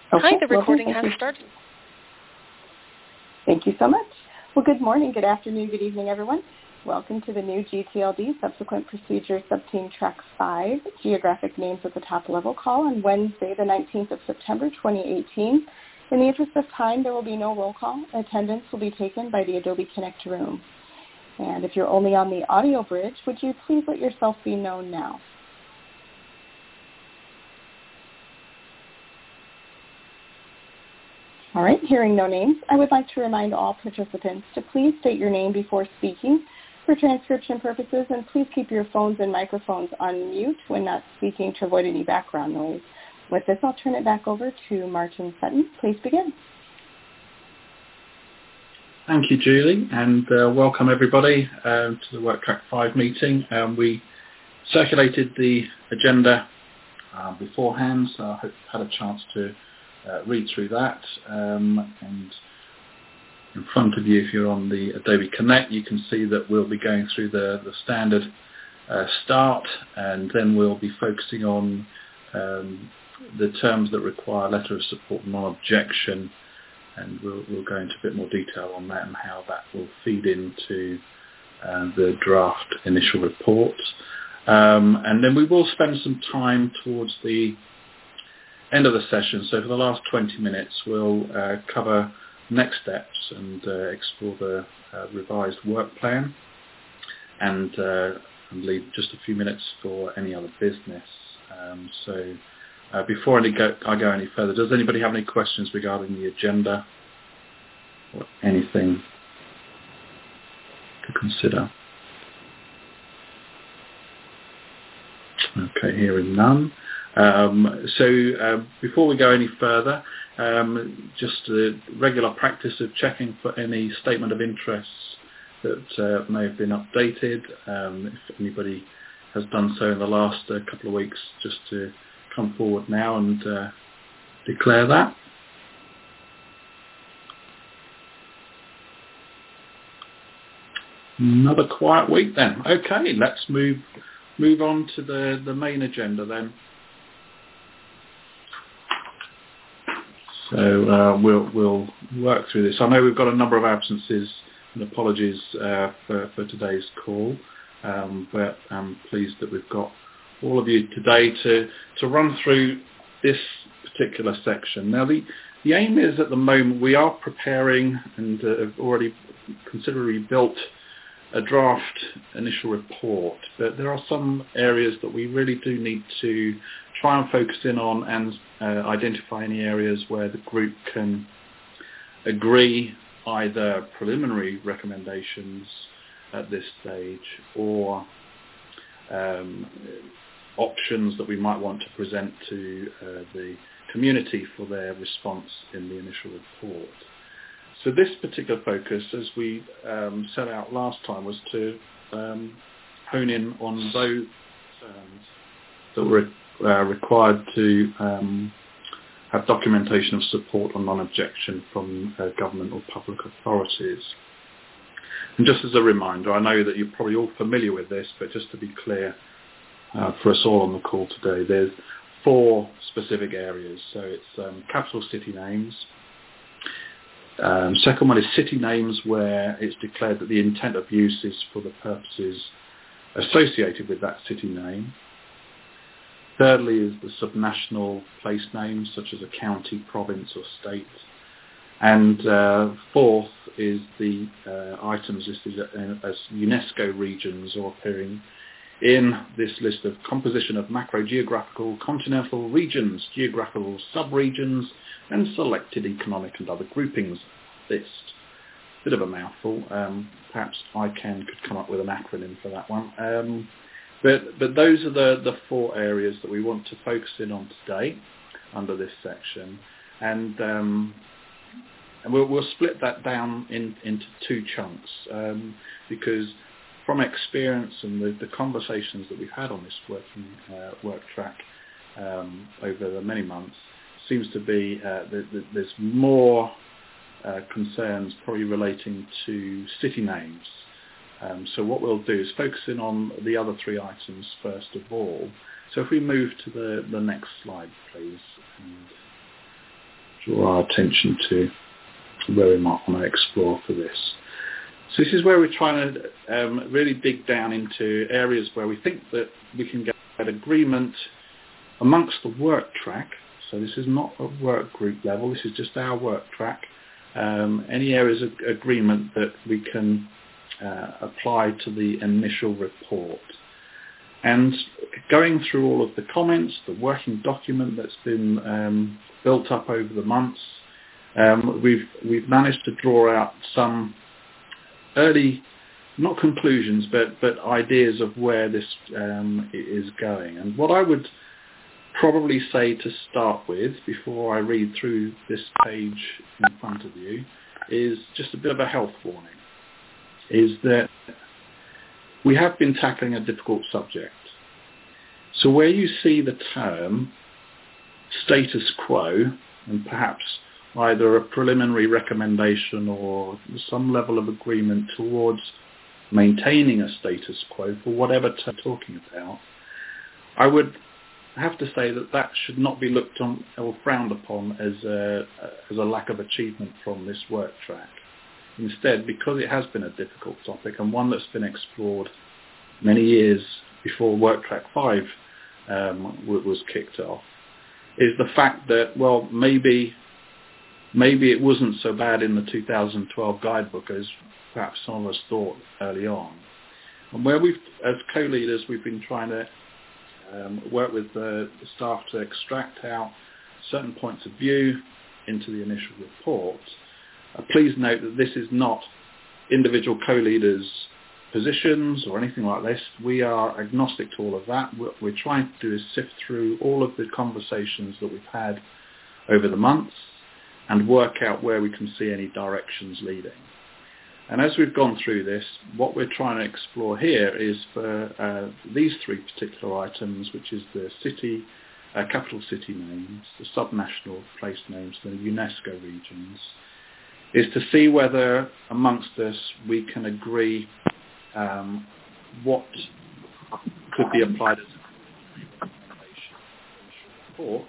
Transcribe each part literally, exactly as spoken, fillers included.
Okay. Hi, the Well, recording thank has you. started. Thank you so much. Well, good morning, good afternoon, good evening, everyone. Welcome to the new G T L D Subsequent Procedures Subteam Track five Geographic Names at the Top Level call on Wednesday, the nineteenth of September, twenty eighteen. In the interest of time, there will be no roll call. Attendance will be taken by the Adobe Connect room. And if you're only on the audio bridge, would you please let yourself be known now? All right, hearing no names, I would like to remind all participants to please state your name before speaking for transcription purposes, and please keep your phones and microphones on mute when not speaking to avoid any background noise. With this, I'll turn it back over to Martin Sutton. Please begin. Thank you, Julie, and uh, welcome everybody uh, to the Work Track five meeting. Um, we circulated the agenda uh, beforehand, so I hope you've had a chance to uh, read through that. Um, and in front of you, if you're on the Adobe Connect, you can see that we'll be going through the, the standard uh, start, and then we'll be focusing on um, the terms that require letter of support non-objection, and we'll, we'll go into a bit more detail on that and how that will feed into uh, the draft initial report. Um, and then we will spend some time towards the end of the session. So for the last twenty minutes, we'll uh, cover next steps and uh, explore the uh, revised work plan, and, uh, and leave just a few minutes for any other business. Um, so uh, before I go, I go any further, does anybody have any questions regarding the agenda or anything to consider? Okay, hearing none. Um, so uh, before we go any further, um, just a regular practice of checking for any statement of interests that uh, may have been updated. Um, if anybody has done so in the last uh, couple of weeks, just to come forward now and uh, declare that. Another quiet week then. Okay, let's move move on to the, the main agenda then. So uh, we'll we'll work through this. I know we've got a number of absences, and apologies uh, for, for today's call, um, but I'm pleased that we've got all of you today to, to run through this particular section. Now the, the aim is at the moment we are preparing and uh, have already considerably built a draft initial report, but there are some areas that we really do need to try and focus in on and uh, identify any areas where the group can agree either preliminary recommendations at this stage or um, options that we might want to present to uh, the community for their response in the initial report. So this particular focus, as we um, set out last time, was to um, hone in on those terms that were uh, required to um, have documentation of support or non-objection from uh, government or public authorities. And just as a reminder, I know that you're probably all familiar with this, but just to be clear uh, for us all on the call today, there's four specific areas. So it's um, capital city names. Um, second one is city names where it's declared that the intent of use is for the purposes associated with that city name. Thirdly is the subnational place names such as a county, province or state. And uh, fourth is the uh, items listed as UNESCO regions or appearing in this list of composition of macro-geographical continental regions, geographical sub-regions, and selected economic and other groupings list. Bit of a mouthful. Um, perhaps I can could come up with an acronym for that one. Um, but but those are the, the four areas that we want to focus in on today under this section. And um, and we'll, we'll split that down in, into two chunks um, because from experience and the, the conversations that we've had on this working uh, work track um, over the many months, seems to be uh, that, that there's more uh, concerns probably relating to city names. Um, so what we'll do is focus in on the other three items first of all. So if we move to the, the next slide, please. And draw our attention to where we might want to explore for this. So this is where we're trying to um, really dig down into areas where we think that we can get agreement amongst the work track. So this is not a work group level, this is just our work track. Um, any areas of agreement that we can uh, apply to the initial report. And going through all of the comments, the working document that's been um, built up over the months, um, we've we've managed to draw out some early, not conclusions, but but ideas of where this um, is going. And what I would probably say to start with, before I read through this page in front of you, is just a bit of a health warning. Is that we have been tackling a difficult subject. So where you see the term status quo, and perhaps either a preliminary recommendation or some level of agreement towards maintaining a status quo for whatever term we're talking about, I would have to say that that should not be looked on or frowned upon as a, as a lack of achievement from this work track. Instead, because it has been a difficult topic and one that's been explored many years before Work Track five um, was kicked off, is the fact that, well, maybe maybe it wasn't so bad in the two thousand twelve guidebook as perhaps some of us thought early on. And where we've, as co-leaders, we've been trying to um, work with the, the staff to extract out certain points of view into the initial report. Uh, please note that this is not individual co-leaders' positions or anything like this. We are agnostic to all of that. What we're trying to do is sift through all of the conversations that we've had over the months and work out where we can see any directions leading. And as we've gone through this, what we're trying to explore here is for uh, these three particular items, which is the city, uh, capital city names, the subnational place names, the UNESCO regions, is to see whether amongst us we can agree um, what could be applied as a recommendation report,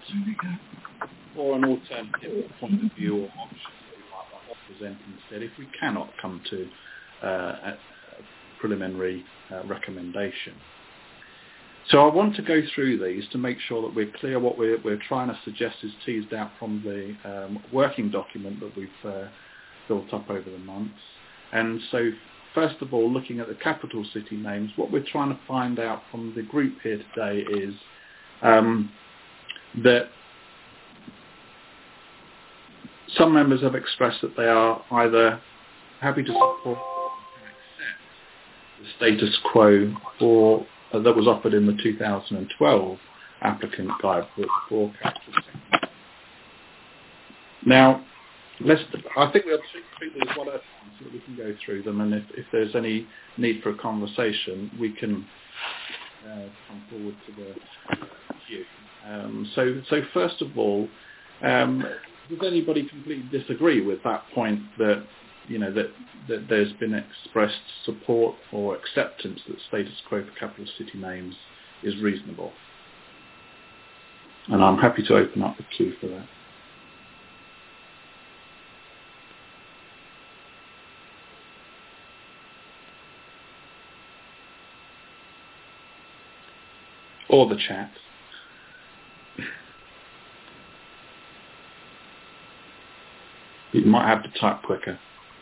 or an alternative point of view or option that we might present instead if we cannot come to uh, a, a preliminary uh, recommendation. So I want to go through these to make sure that we're clear what we're, we're trying to suggest is teased out from the um, working document that we've uh, built up over the months. And so first of all, looking at the capital city names, what we're trying to find out from the group here today is um, that some members have expressed that they are either happy to support and accept the status quo or uh, that was offered in the two thousand twelve applicant guidebook for capital city. Now, let's, I think we'll treat these one at a time so that we can go through them, and if, if there's any need for a conversation, we can uh, come forward to the queue. Um, so, so first of all, um, does anybody completely disagree with that point that, you know, that, that there's been expressed support or acceptance that status quo for capital city names is reasonable? And I'm happy to open up the queue for that. Or the chat. You might have to type quicker.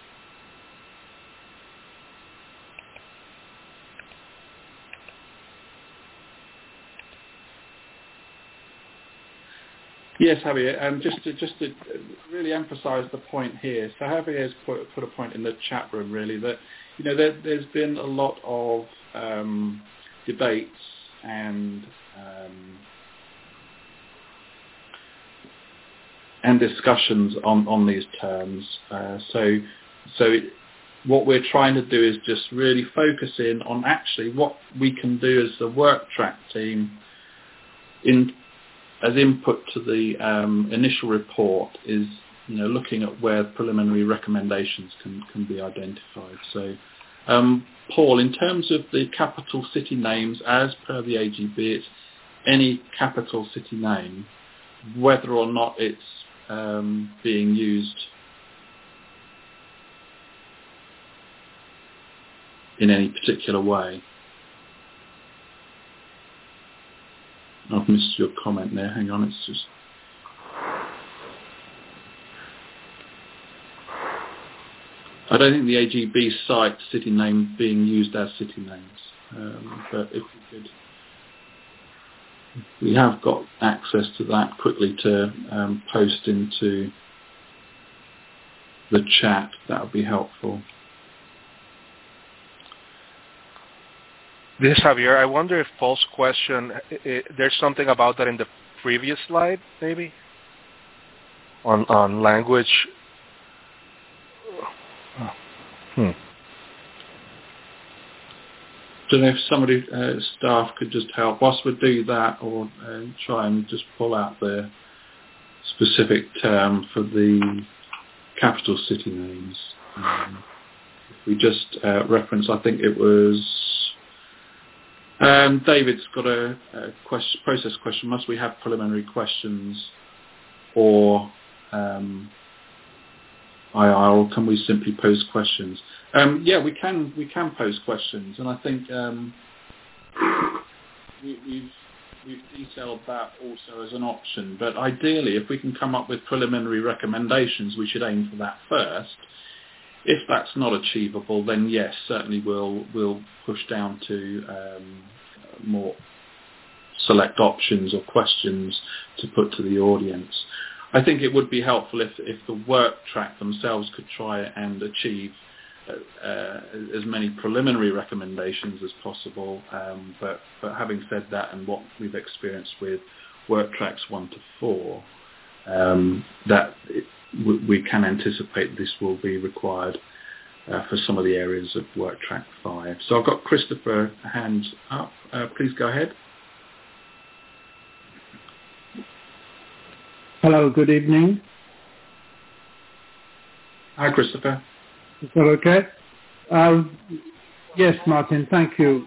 Yes, Javier, and just to, just to really emphasise the point here. So Javier has put, put a point in the chat room, really, that, you know, there, there's been a lot of um, debates and um, and discussions on, on these terms. Uh, so so it, what we're trying to do is just really focus in on actually what we can do as the work track team in as input to the um, initial report is, you know, looking at where preliminary recommendations can, can be identified. So um, Paul, in terms of the capital city names, as per the A G B, it's any capital city name, whether or not it's um, being used in any particular way. I've missed your comment there. Hang on, it's just... I don't think the A G B cites city name being used as city names, um, but if we could, we have got access to that quickly to um, post into the chat. That would be helpful. This is Javier. I wonder if Paul's question, I, there's something about that in the previous slide, maybe, on on language. Hmm. Don't know if somebody, uh, staff, could just help. Whilst we do that, or uh, try and just pull out the specific term for the capital city names. Um, if we just uh, reference, I think it was um, David's got a, a question, process question. Must we have preliminary questions, or um, I R, or can we simply pose questions? Um, yeah, we can. We can pose questions, and I think um, we, we've we've detailed that also as an option. But ideally, if we can come up with preliminary recommendations, we should aim for that first. If that's not achievable, then yes, certainly we'll we'll push down to um, more select options or questions to put to the audience. I think it would be helpful if, if the work track themselves could try and achieve uh, uh, as many preliminary recommendations as possible. Um, but, but having said that, and what we've experienced with work tracks one to four, um, that it, w- we can anticipate this will be required uh, for some of the areas of work track five. So I've got Christopher hands up. Uh, please go ahead. Hello, good evening. Hi, Christopher. Is that okay? Um, yes, Martin, thank you.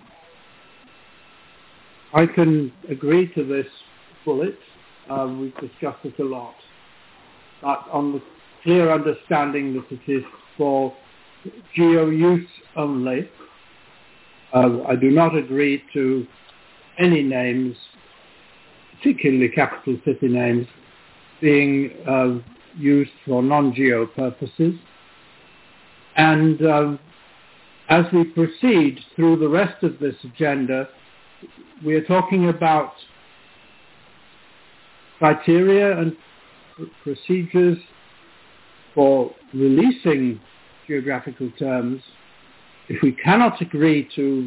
I can agree to this bullet. Uh, we've discussed it a lot. But on the clear understanding that it is for geo use only, uh, I do not agree to any names, particularly capital city names, being uh, used for non-geo purposes. And um, as we proceed through the rest of this agenda, we are talking about criteria and pr- procedures for releasing geographical terms. If we cannot agree to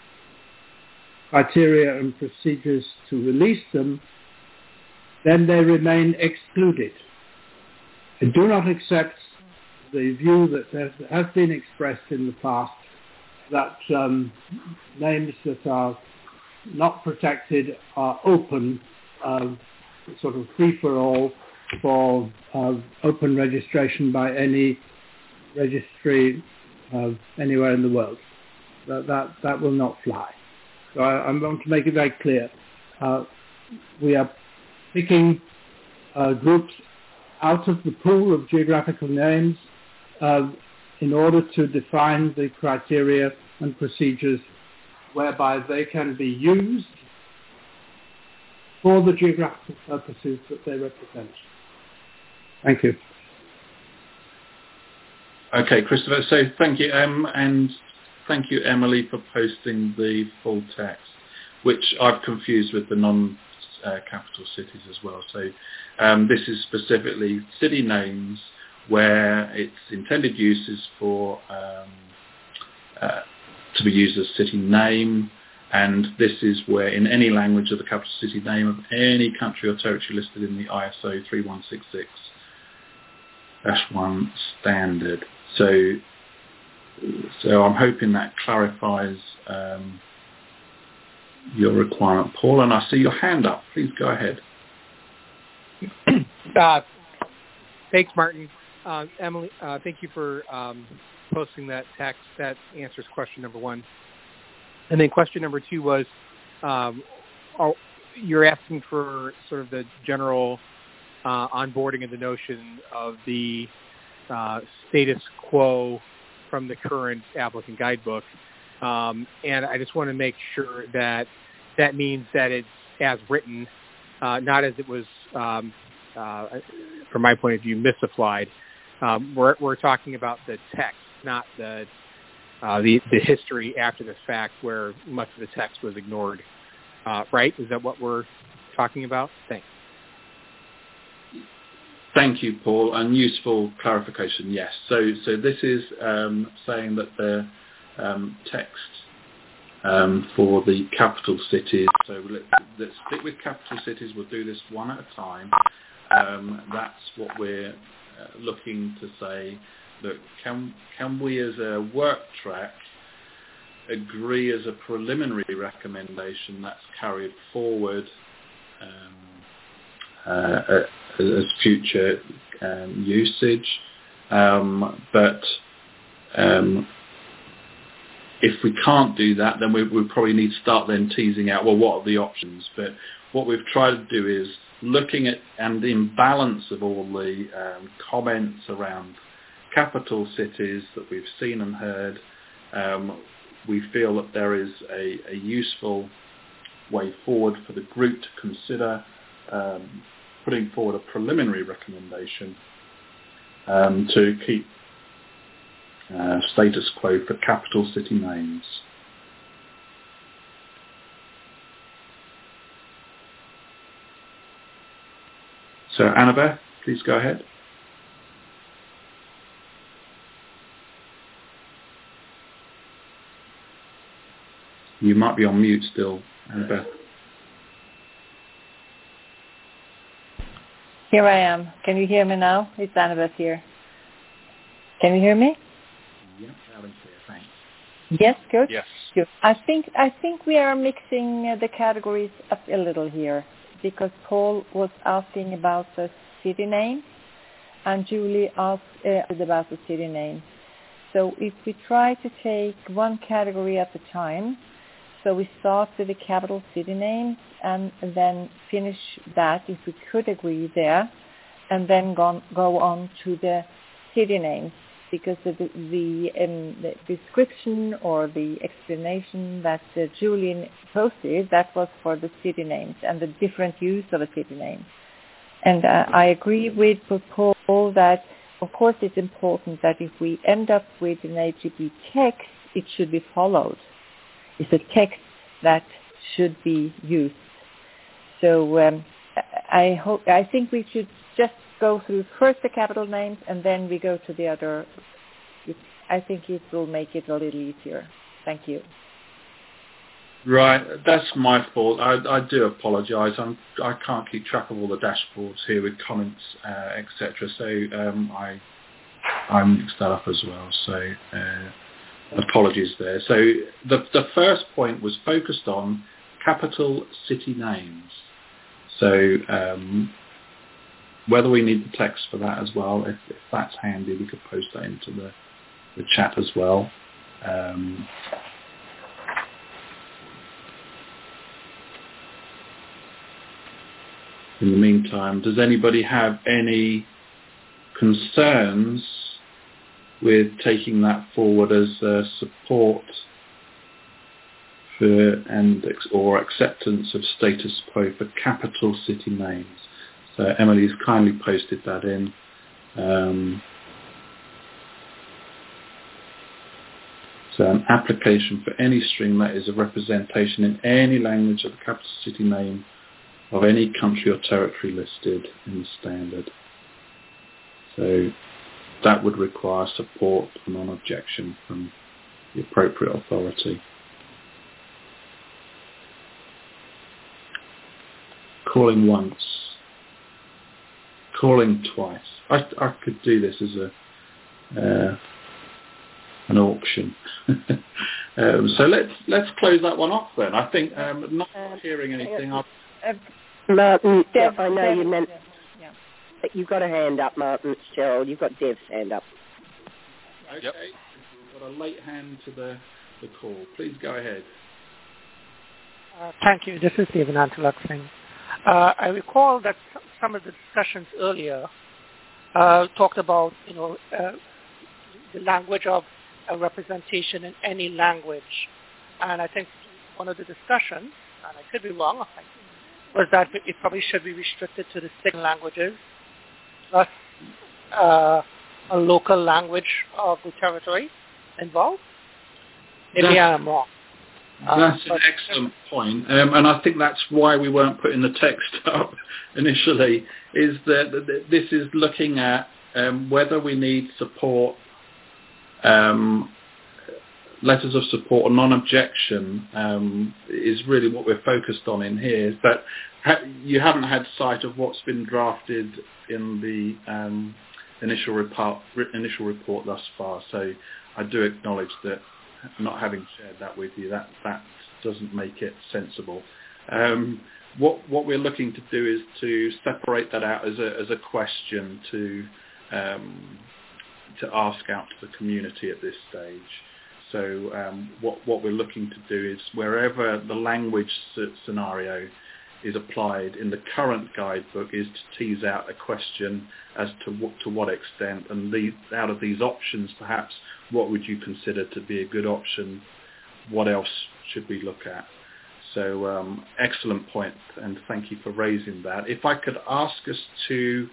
criteria and procedures to release them, then they remain excluded. I do not accept the view that has been expressed in the past that um, names that are not protected are open, uh, sort of free-for-all for uh, open registration by any registry uh, anywhere in the world. That, that, that will not fly. So I, I'm going to make it very clear. Uh, we are picking uh, groups out of the pool of geographical names uh, in order to define the criteria and procedures whereby they can be used for the geographical purposes that they represent. Thank you. Okay, Christopher, so thank you, um, and thank you, Emily, for posting the full text, which I've confused with the non Uh, capital cities as well. So um, this is specifically city names where its intended use is for um, uh, to be used as city name, and this is where in any language of the capital city name of any country or territory listed in the I S O three one six six dash one standard. So, so I'm hoping that clarifies um, your requirement, Paul, and I see your hand up. Please go ahead. Uh, thanks, Martin. Uh, Emily, uh, thank you for um, posting that text. That answers question number one. And then question number two was, um, are, you're asking for sort of the general uh, onboarding of the notion of the uh, status quo from the current applicant guidebook. Um, and I just want to make sure that that means that it's as written, uh, not as it was, um, uh, from my point of view, misapplied. Um, we're, we're talking about the text, not the, uh, the the history after the fact where much of the text was ignored. Uh, right? Is that what we're talking about? Thanks. Thank you, Paul, and useful clarification. Yes. So, so this is um, saying that the um, text um, for the capital cities. So let's, let's stick with capital cities. We'll do this one at a time. Um, that's what we're uh, looking to say. Look, can can we, as a work track, agree as a preliminary recommendation that's carried forward um, uh, as future um, usage, um, but um, if we can't do that, then we, we probably need to start then teasing out, well, what are the options? But what we've tried to do is looking at and in balance of all the um, comments around capital cities that we've seen and heard, um, we feel that there is a, a useful way forward for the group to consider um, putting forward a preliminary recommendation um, to keep uh, status quo for capital city names. So Annabeth, please go ahead. You might be on mute still, Annabeth. Here I am. Can you hear me now? It's Annabeth here. Can you hear me? Yeah, loud and clear, thanks. Yes, good. Yes. Good. I think I think we are mixing uh, the categories up a little here, because Paul was asking about the city name, and Julie asked uh, about the city name. So if we try to take one category at a time, so we start with the capital city names and then finish that, if we could agree there, and then go, go on to the city names, because the, the, um, the description or the explanation that uh, Julian posted, that was for the city names and the different use of a city name. And uh, I agree with Paul that, of course, it's important that if we end up with an A G B text, it should be followed. It's a text that should be used. So um, I hope I think we should just go through first the capital names and then we go to the other. I think it will make it a little easier. Thank you. Right, that's my fault. I, I do apologise. I'm, I can't keep track of all the dashboards here with comments, uh, et cetera. So um, I I mixed that up as well. So. Uh, Apologies there. So the the first point was focused on capital city names. So um, whether we need the text for that as well, if, if that's handy, we could post that into the, the chat as well. Um, in the meantime, does anybody have any concerns with taking that forward as uh, support for and or acceptance of status quo for capital city names? So Emily's kindly posted that in. Um, so an application for any string that is a representation in any language of the capital city name of any country or territory listed in the standard. So that would require support and non-objection from the appropriate authority. Calling once. Calling twice. I, I could do this as a uh, an auction. um, so let's let's close that one off then. I think um, not um, hearing anything. I'll... Uh, Martin, Dev, I know you meant. You've got a hand up, Martin. It's Gerald. You've got Dev's hand up. Okay. Yep. We've got a late hand to the, the call. Please go ahead. Uh, thank you. This is Devananthalak Singh. Uh, I recall that some of the discussions earlier uh, talked about, you know, uh, the language of a representation in any language. And I think one of the discussions, and I could be wrong, was that it probably should be restricted to the six languages, plus uh, a local language of the territory involved. Maybe That's, I'm wrong. That's um, an excellent point, um, and I think that's why we weren't putting the text up initially, is that this is looking at um, whether we need support, um, letters of support or non-objection um, is really what we're focused on in here. But ha- you haven't had sight of what's been drafted in the um, initial report, initial report thus far, so I do acknowledge that not having shared that with you, that, that doesn't make it sensible. Um, what what we're looking to do is to separate that out as a as a question to um, to ask out to the community at this stage. So um, what what we're looking to do is wherever the language scenario is applied in the current guidebook is to tease out a question as to what, to what extent, and the, out of these options perhaps what would you consider to be a good option, what else should we look at. So um, excellent point, and thank you for raising that. If I could ask us to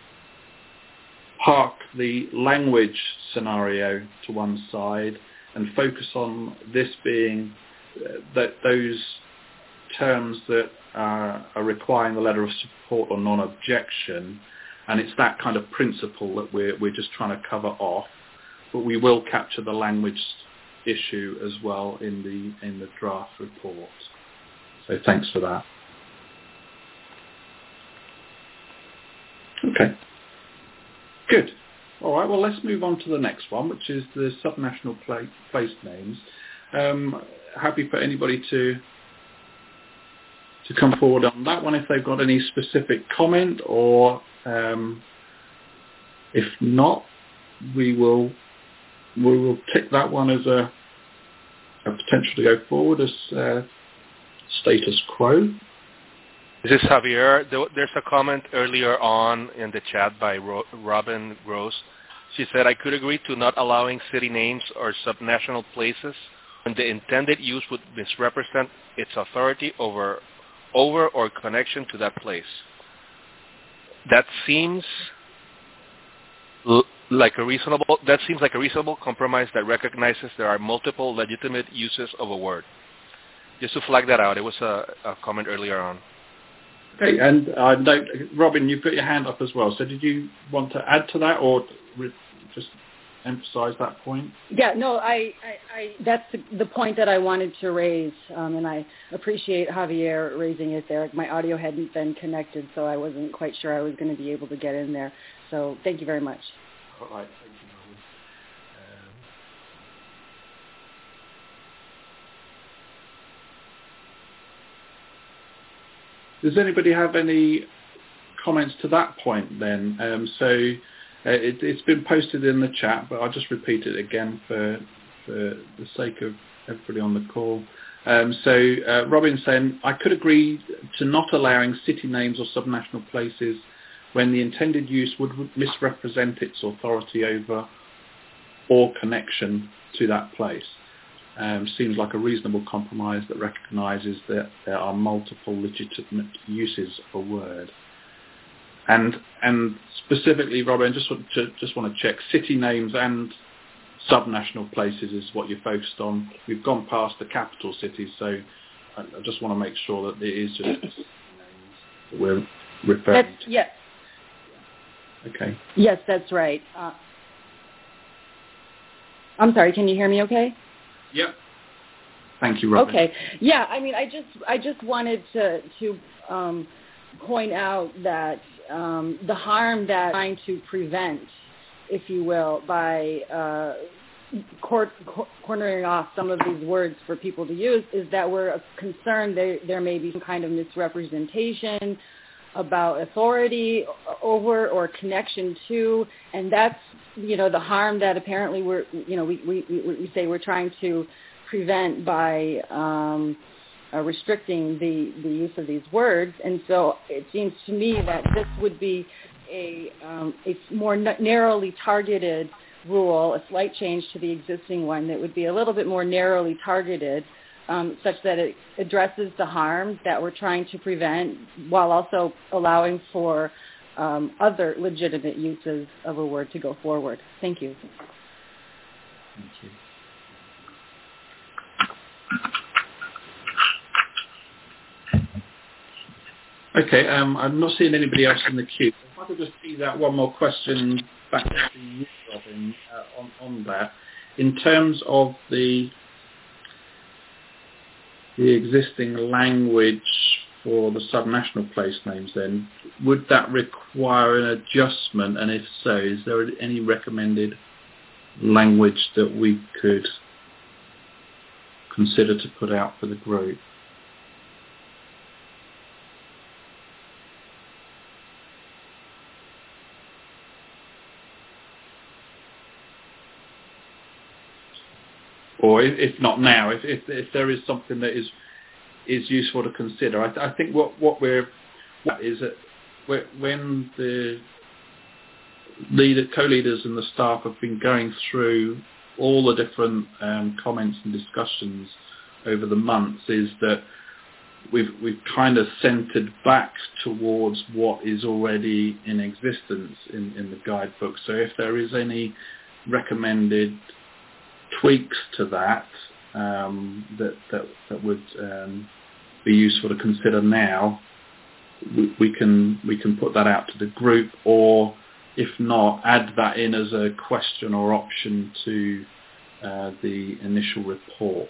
park the language scenario to one side and focus on this being uh, that those terms that uh, are requiring the letter of support or non-objection, and it's that kind of principle that we're, we're just trying to cover off, but we will capture the language issue as well in the in the draft report. So thanks for that. Okay. Good. All right, well, let's move on to the next one, which is the subnational pla- place names. Um, happy for anybody to to come forward on that one if they've got any specific comment, or um, if not, we will we will tick that one as a, a potential to go forward as uh, status quo. This is Javier. There's a comment earlier on in the chat by Robin Gross. She said, I could agree to not allowing city names or subnational places when the intended use would misrepresent its authority over, over or connection to that place. That seems l- like a reasonable, that seems like a reasonable compromise that recognizes there are multiple legitimate uses of a word. Just to flag that out, it was a, a comment earlier on. Okay, and uh, no, Robin, you've got your hand up as well. So did you want to add to that or re- just emphasize that point? Yeah, no, I, I, I that's the, the point that I wanted to raise, um, and I appreciate Javier raising it there. My audio hadn't been connected, so I wasn't quite sure I was going to be able to get in there. So thank you very much. All right, thank you, Robin. Um, Does anybody have any comments to that point then? Um, so uh, it, it's been posted in the chat, but I'll just repeat it again for, for the sake of everybody on the call. Um, so uh, Robin saying, I could agree to not allowing city names or subnational places when the intended use would misrepresent its authority over or connection to that place. Um, seems like a reasonable compromise that recognises that there are multiple legitimate uses of a word. And and specifically, Robin, just want to just want to check city names and subnational places is what you're focused on. We've gone past the capital cities, so I, I just want to make sure that it is just city names that we're referring That's, to. yes. Okay. Yes, that's right. Uh, I'm sorry. Can you hear me? Okay. Yep. Thank you, Robin. Okay. Yeah. I mean, I just I just wanted to to um, point out that um, the harm that we're trying to prevent, if you will, by uh, cor- cor- cornering off some of these words for people to use, is that we're concerned there there may be some kind of misrepresentation about authority over or connection to, and that's, you know, the harm that apparently we're, you know, we, we, we say we're trying to prevent by um, uh, restricting the, the use of these words. And so it seems to me that this would be a, um, a more n- narrowly targeted rule, a slight change to the existing one that would be a little bit more narrowly targeted, um, such that it addresses the harm that we're trying to prevent while also allowing for um, other legitimate uses of a word to go forward. Thank you. Thank you. Okay, um, I'm not seeing anybody else in the queue. If I could just tease out one more question back to you, Robin, uh, on, on that. In terms of the the existing language for the subnational place names, then, would that require an adjustment? And if so, is there any recommended language that we could consider to put out for the group? Or if, if not now, if, if if there is something that is is useful to consider, I, th- I think what what we're what is that when the leader, co-leaders and the staff have been going through all the different um, comments and discussions over the months, is that we've we've kind of centred back towards what is already in existence in, in the guidebook. So if there is any recommended tweaks to that um, that, that that would um, be useful to consider now, we, we can we can put that out to the group, or if not, add that in as a question or option to uh, the initial report.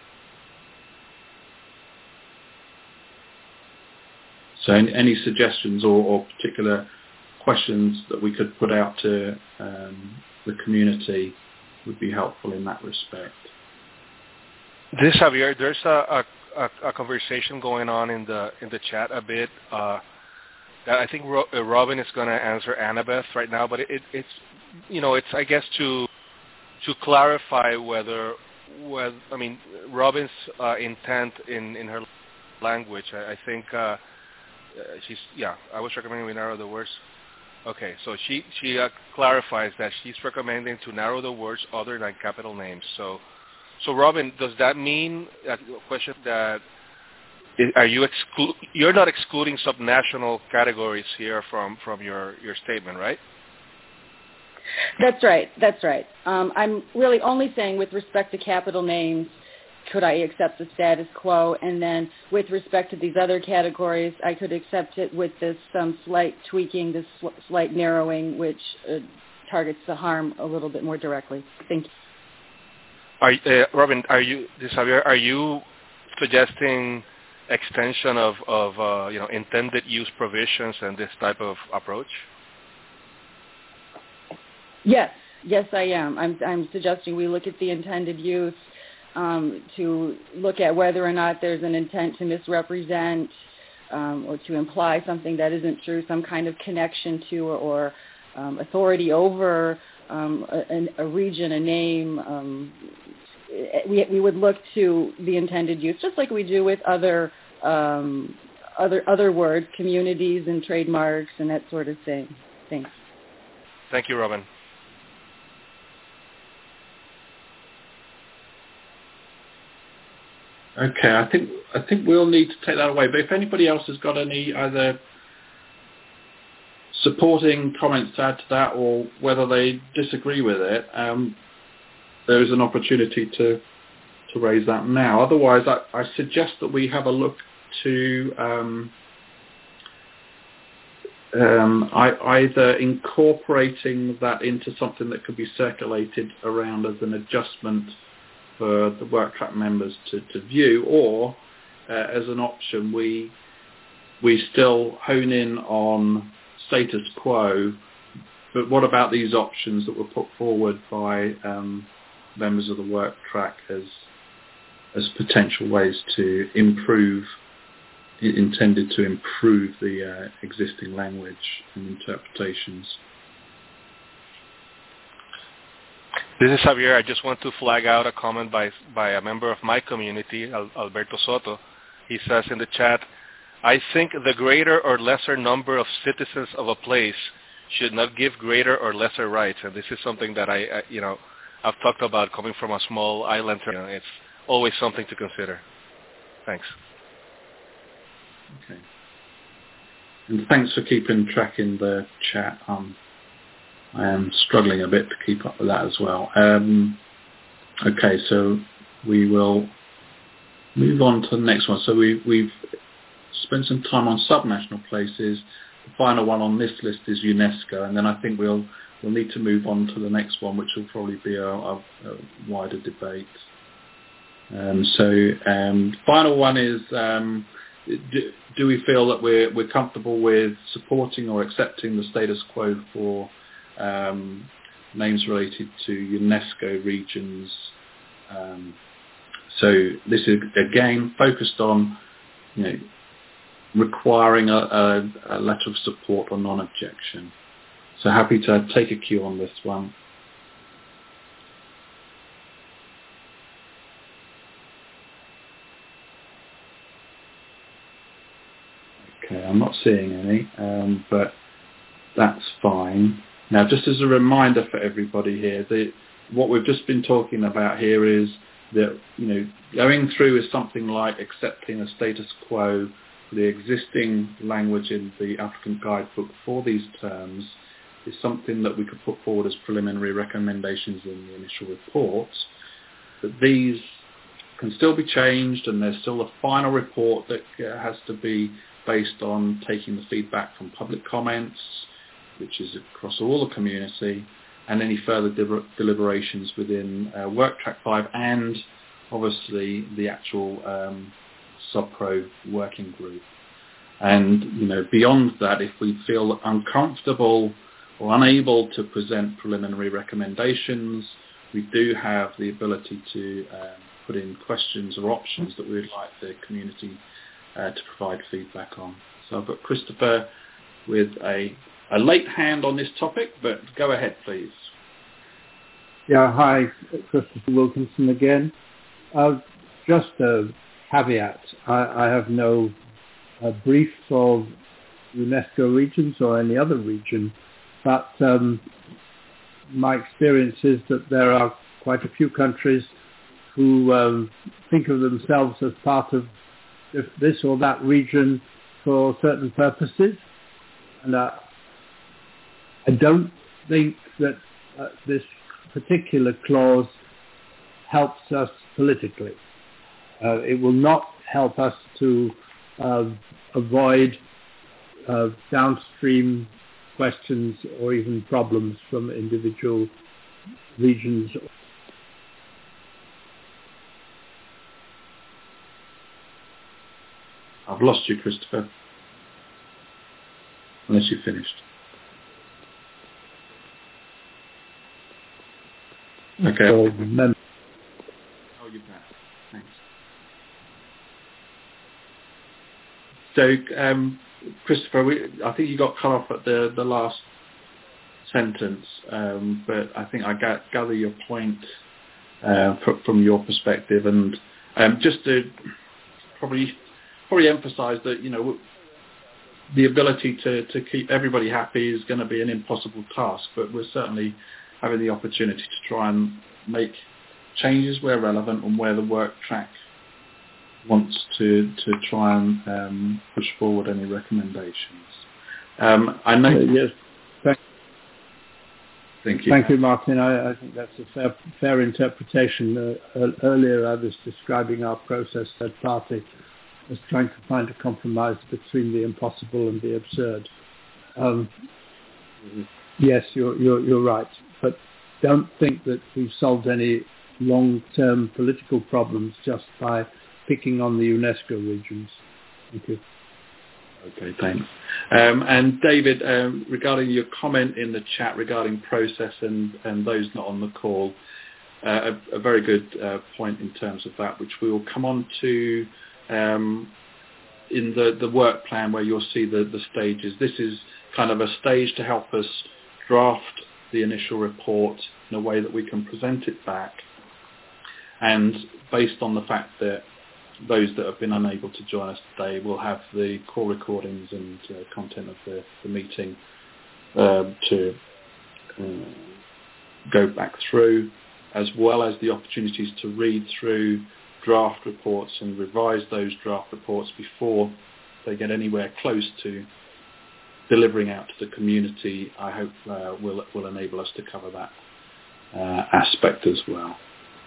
So any, any suggestions or, or particular questions that we could put out to um, the community would be helpful in that respect. This, Javier, there's a, a, a conversation going on in the in the chat a bit. Uh, that I think Ro- Robin is going to answer Annabeth right now, but it, it, it's you know it's I guess to to clarify whether whether I mean Robin's uh, intent in, in her language. I, I think uh, she's yeah. I was recommending we narrow the words. Okay, so she she uh, clarifies that she's recommending to narrow the words other than capital names. So, so Robin, does that mean that question that are you exclu- you're not excluding subnational categories here from, from your, your statement, right? That's right. That's right. Um, I'm really only saying with respect to capital names, could I accept the status quo? And then with respect to these other categories, I could accept it with this um, slight tweaking, this sl- slight narrowing, which uh, targets the harm a little bit more directly. Thank you. Are, uh, Robin, are you, this Javier, are you suggesting extension of, of uh, you know, intended use provisions and this type of approach? Yes. Yes, I am. I'm, I'm suggesting we look at the intended use, Um, to look at whether or not there's an intent to misrepresent um, or to imply something that isn't true, some kind of connection to or, or um, authority over um, a, a region, a name. Um, we, we would look to the intended use, just like we do with other um, other other words, communities and trademarks and that sort of thing. Thanks. Thank you, Robin. Okay, I think I think we'll need to take that away. But if anybody else has got any either supporting comments to add to that, or whether they disagree with it, um, there is an opportunity to to raise that now. Otherwise, I, I suggest that we have a look to um, um, I, either incorporating that into something that could be circulated around as an adjustment for the work track members to, to view, or uh, as an option we we still hone in on status quo, but what about these options that were put forward by um, members of the work track as as potential ways to improve, intended to improve the uh, existing language and interpretations. This is Javier. I just want to flag out a comment by by a member of my community, Al- Alberto Soto, He says in the chat, I think the greater or lesser number of citizens of a place should not give greater or lesser rights. And this is something that I, I you know, I've talked about coming from a small island. You know, it's always something to consider. Thanks. Okay. And thanks for keeping track in the chat. Um, I am struggling a bit to keep up with that as well. Um, okay, so we will move on to the next one. So we, we've spent some time on subnational places. The final one on this list is UNESCO, and then I think we'll we'll need to move on to the next one, which will probably be a, a, a wider debate. Um, so um, final one is, um, do, do we feel that we're, we're comfortable with supporting or accepting the status quo for um, names related to UNESCO regions? Um, so this is, again, focused on, you know, requiring a, a, a letter of support or non-objection. So happy to take a cue on this one. Okay, I'm not seeing any, um, but that's fine. Now, just as a reminder for everybody here, the, what we've just been talking about here is that, you know, going through is something like accepting a status quo for the existing language in the applicant guidebook for these terms is something that we could put forward as preliminary recommendations in the initial report. But these can still be changed, and there's still a final report that uh, has to be based on taking the feedback from public comments, which is across all the community, and any further de- deliberations within uh, Work Track five and obviously the actual um, SubPro working group. And, you know, beyond that, if we feel uncomfortable or unable to present preliminary recommendations, we do have the ability to um, put in questions or options that we would like the community uh, to provide feedback on. So I've got Christopher with a, a late hand on this topic, but go ahead, please. Yeah, hi, Christopher Wilkinson again. Uh, just a caveat. I, I have no uh, brief of UNESCO regions or any other region, but um, my experience is that there are quite a few countries who um, think of themselves as part of this or that region for certain purposes. And uh, I don't think that uh, this particular clause helps us politically. Uh, it will not help us to uh, avoid uh, downstream questions or even problems from individual regions. I've lost you, Christopher. Unless you've finished. Okay. So, mem- oh, you're back. Thanks. So, um, Christopher, we, I think you got cut off at the, the last sentence, um, but I think I ga- gather your point uh, fr- from your perspective, and um, just to probably probably emphasise that, you know, the ability to, to keep everybody happy is going to be an impossible task, but we're certainly having the opportunity to try and make changes where relevant and where the work track wants to to try and um, push forward any recommendations. Um, I know. Uh, yes. Thank, Thank you. Thank you, Martin. I, I think that's a fair, fair interpretation. Uh, earlier, I was describing our process third party as trying to find a compromise between the impossible and the absurd. Um, mm-hmm. Yes, you're, you're you're right, but don't think that we've solved any long-term political problems just by picking on the UNESCO regions. Thank you. Okay, thanks. Um, and David, um, regarding your comment in the chat regarding process and, and those not on the call, uh, a, a very good uh, point in terms of that, which we will come on to um, in the, the work plan where you'll see the, the stages. This is kind of a stage to help us draft the initial report in a way that we can present it back. And based on the fact that those that have been unable to join us today will have the call recordings and uh, content of the, the meeting uh, to uh, go back through, as well as the opportunities to read through draft reports and revise those draft reports before they get anywhere close to delivering out to the community. I hope uh, will will enable us to cover that uh, aspect as well.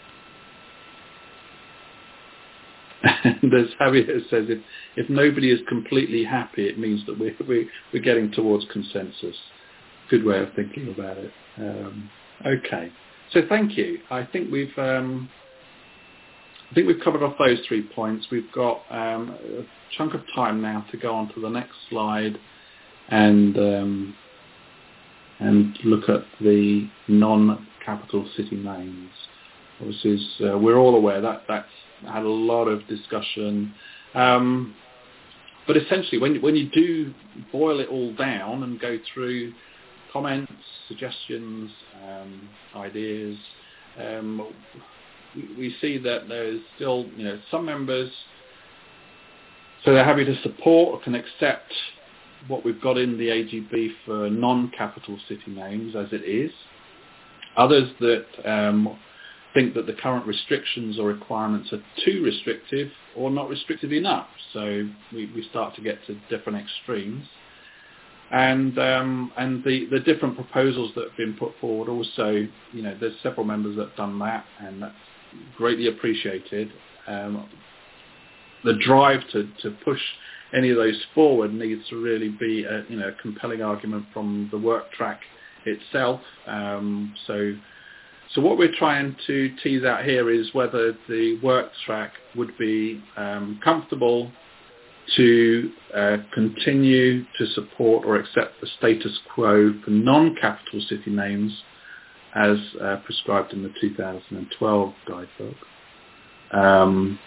And as Javier says, if, if nobody is completely happy, it means that we're, we, we're getting towards consensus. Good way of thinking about it. Um, okay, so thank you. I think we've um, I think we've covered off those three points. We've got um, a chunk of time now to go on to the next slide and um, and look at the non-capital city names. Obviously, uh, we're all aware that that's had a lot of discussion. Um, but essentially, when, when you do boil it all down and go through comments, suggestions, um, ideas, um, we, we see that there's still, you know, some members, so they're happy to support or can accept what we've got in the A G B for non-capital city names as it is. Others that um, think that the current restrictions or requirements are too restrictive or not restrictive enough. So we, we start to get to different extremes. And um, and the, the different proposals that have been put forward also, you know, there's several members that have done that, and that's greatly appreciated. Um, the drive to, to push any of those forward needs to really be a, you know, a compelling argument from the work track itself. Um, so So what we're trying to tease out here is whether the work track would be um, comfortable to uh, continue to support or accept the status quo for non-capital city names as uh, prescribed in the two thousand twelve guidebook. Um,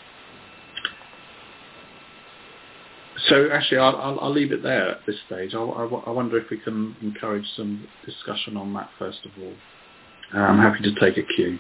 so actually, I'll, I'll, I'll leave it there at this stage. I'll, I, I wonder if we can encourage some discussion on that first of all. I'm happy to take a cue.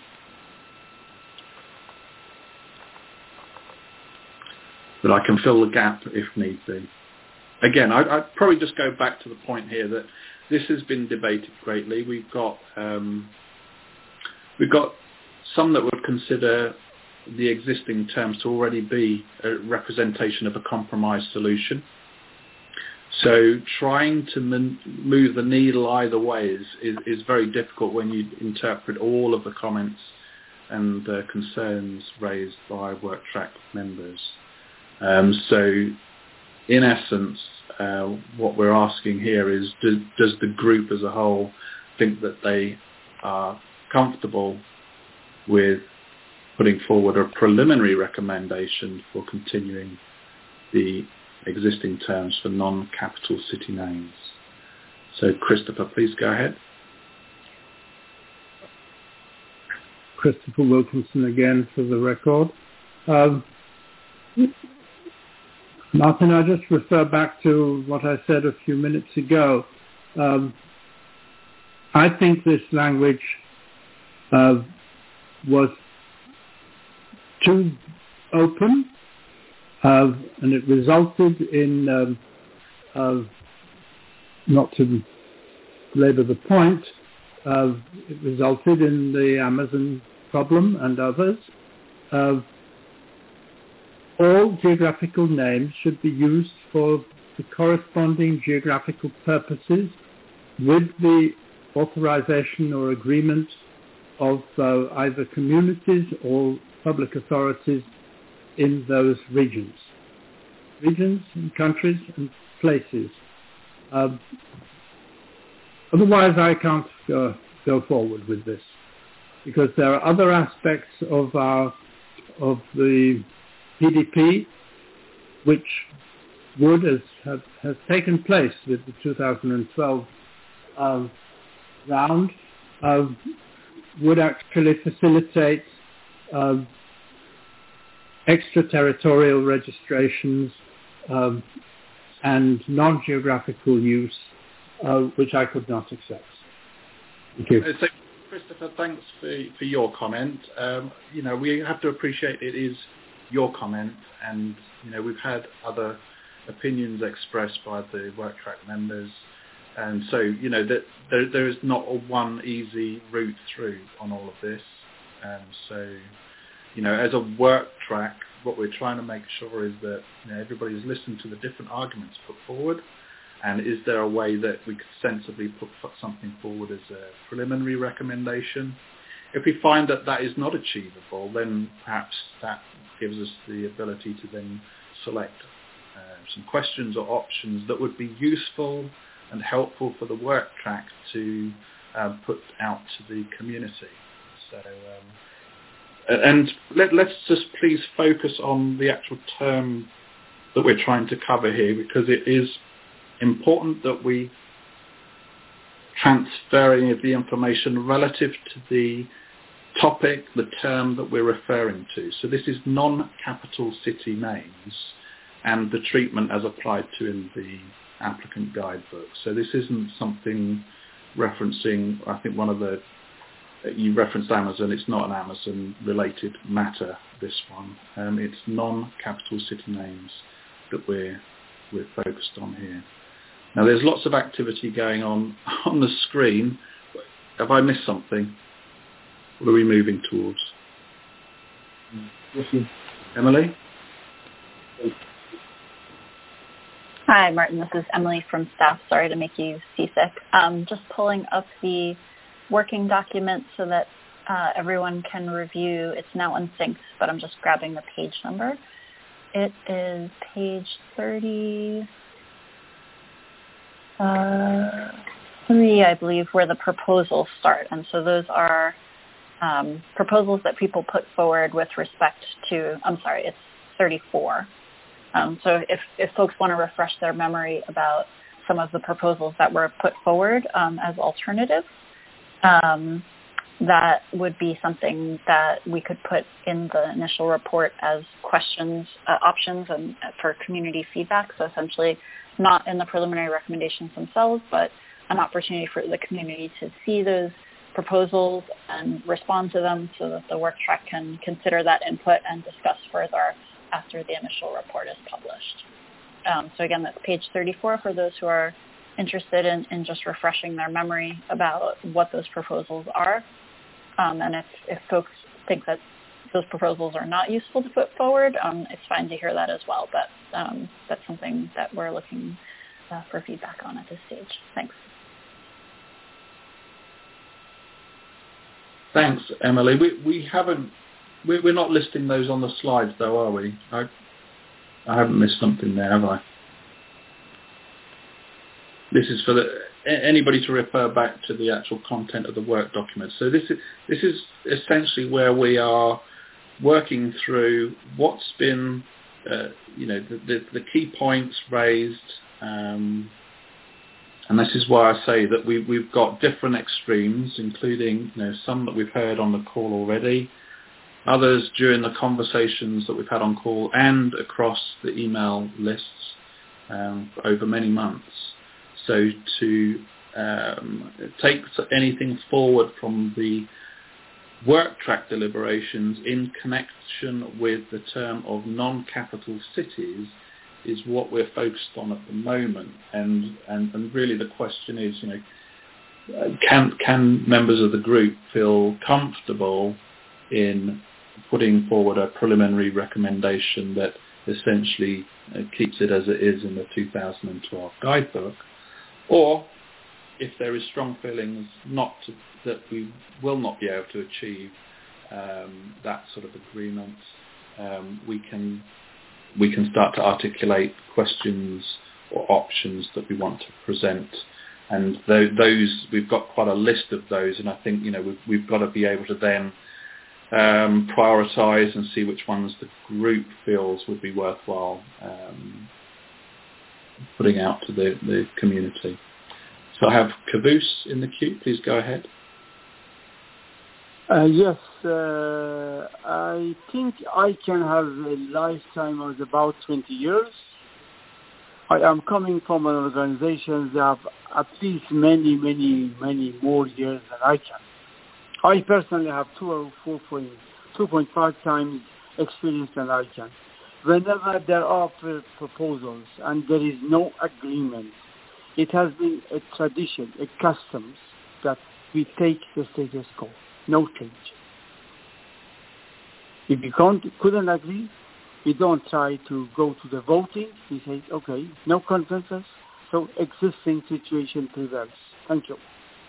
But I can fill the gap if need be. Again, I, I'd probably just go back to the point here that this has been debated greatly. We've got um, we've got some that would consider the existing terms to already be a representation of a compromise solution. So trying to man- move the needle either way is, is, is very difficult when you interpret all of the comments and uh, concerns raised by work track members. Um, so in essence, uh, what we're asking here is, do, does the group as a whole think that they are comfortable with putting forward a preliminary recommendation for continuing the existing terms for non-capital city names? So Christopher, please go ahead. Christopher Wilkinson again for the record. Um, Martin, I just refer back to what I said a few minutes ago. Um, I think this language uh, was too open, uh, and it resulted in, um, uh, not to labour the point, uh, it resulted in the Amazon problem and others. Uh, all geographical names should be used for the corresponding geographical purposes with the authorization or agreement of uh, either communities or public authorities in those regions. Regions and countries and places. Um, otherwise I can't go, go forward with this, because there are other aspects of our of the P D P which would, as have, has taken place with the two thousand twelve uh, round, uh, would actually facilitate uh, extraterritorial registrations um, and non-geographical use, uh, which I could not accept. Thank you. So, Christopher, thanks for, for your comment. Um, you know, we have to appreciate it is your comment, and you know we've had other opinions expressed by the work track members, and so you know that there, there is not a one easy route through on all of this, and so you know as a work track, what we're trying to make sure is that you know, everybody's listened to the different arguments put forward, and is there a way that we could sensibly put something forward as a preliminary recommendation. If we find that that is not achievable, then perhaps that gives us the ability to then select uh, some questions or options that would be useful and helpful for the work track to uh, put out to the community. So, um, and let, let's just please focus on the actual term that we're trying to cover here, because it is important that we transfer any of the information relative to the topic, the term that we're referring to. So this is non-capital city names and the treatment as applied to in the applicant guidebook. So this isn't something referencing, I think one of the, you referenced Amazon, it's not an Amazon related matter, this one. Um, it's non-capital city names that we're, we're focused on here. Now there's lots of activity going on on the screen. Have I missed something? What are we moving towards? Emily? Hi, Martin. This is Emily from staff. Sorry to make you seasick. Um, just pulling up the working document so that uh, everyone can review. It's now unsynced, but I'm just grabbing the page number. It is page thirty. Uh, three, I believe, where the proposals start. And so those are um, proposals that people put forward with respect to, I'm sorry, it's thirty-four. Um, so if, if folks want to refresh their memory about some of the proposals that were put forward um, as alternatives, um, that would be something that we could put in the initial report as questions, uh, options, and for community feedback. So essentially, not in the preliminary recommendations themselves, but an opportunity for the community to see those proposals and respond to them so that the work track can consider that input and discuss further after the initial report is published. Um, so again, that's page thirty-four for those who are interested in, in just refreshing their memory about what those proposals are. Um, and if, if folks think that those proposals are not useful to put forward, um, it's fine to hear that as well. But um, that's something that we're looking uh, for feedback on at this stage. Thanks. Thanks, Emily. We we haven't we, we're not listing those on the slides, though, are we? I I haven't missed something there, have I? This is for the anybody to refer back to the actual content of the work document. So this is this is essentially where we are working through what's been, uh, you know, the, the, the key points raised, um, and this is why I say that we, we've got different extremes, including you know some that we've heard on the call already, others during the conversations that we've had on call and across the email lists um, over many months. So to um, take anything forward from the work track deliberations in connection with the term of non-capital cities is what we're focused on at the moment. And, and, and really the question is, you know, can, can members of the group feel comfortable in putting forward a preliminary recommendation that essentially uh, keeps it as it is in the two thousand twelve guidebook? Or if there is strong feelings not to, that we will not be able to achieve um, that sort of agreement, um, we can we can start to articulate questions or options that we want to present. And th- those we've got quite a list of those, and I think you know we've, we've got to be able to then um, prioritise and see which ones the group feels would be worthwhile um, putting out to the, the community. So I have Caboose in the queue. Please go ahead. Uh, yes, uh, I think I can have a lifetime of about twenty years. I am coming from an organization that have at least many, many, many more years than I can. I personally have two or four point, two point five times experienced than I can. Whenever there are proposals and there is no agreement, it has been a tradition, a custom that we take the status quo, no change. If we can't, couldn't agree, we don't try to go to the voting. We say, okay, no consensus, so existing situation prevails. Thank you.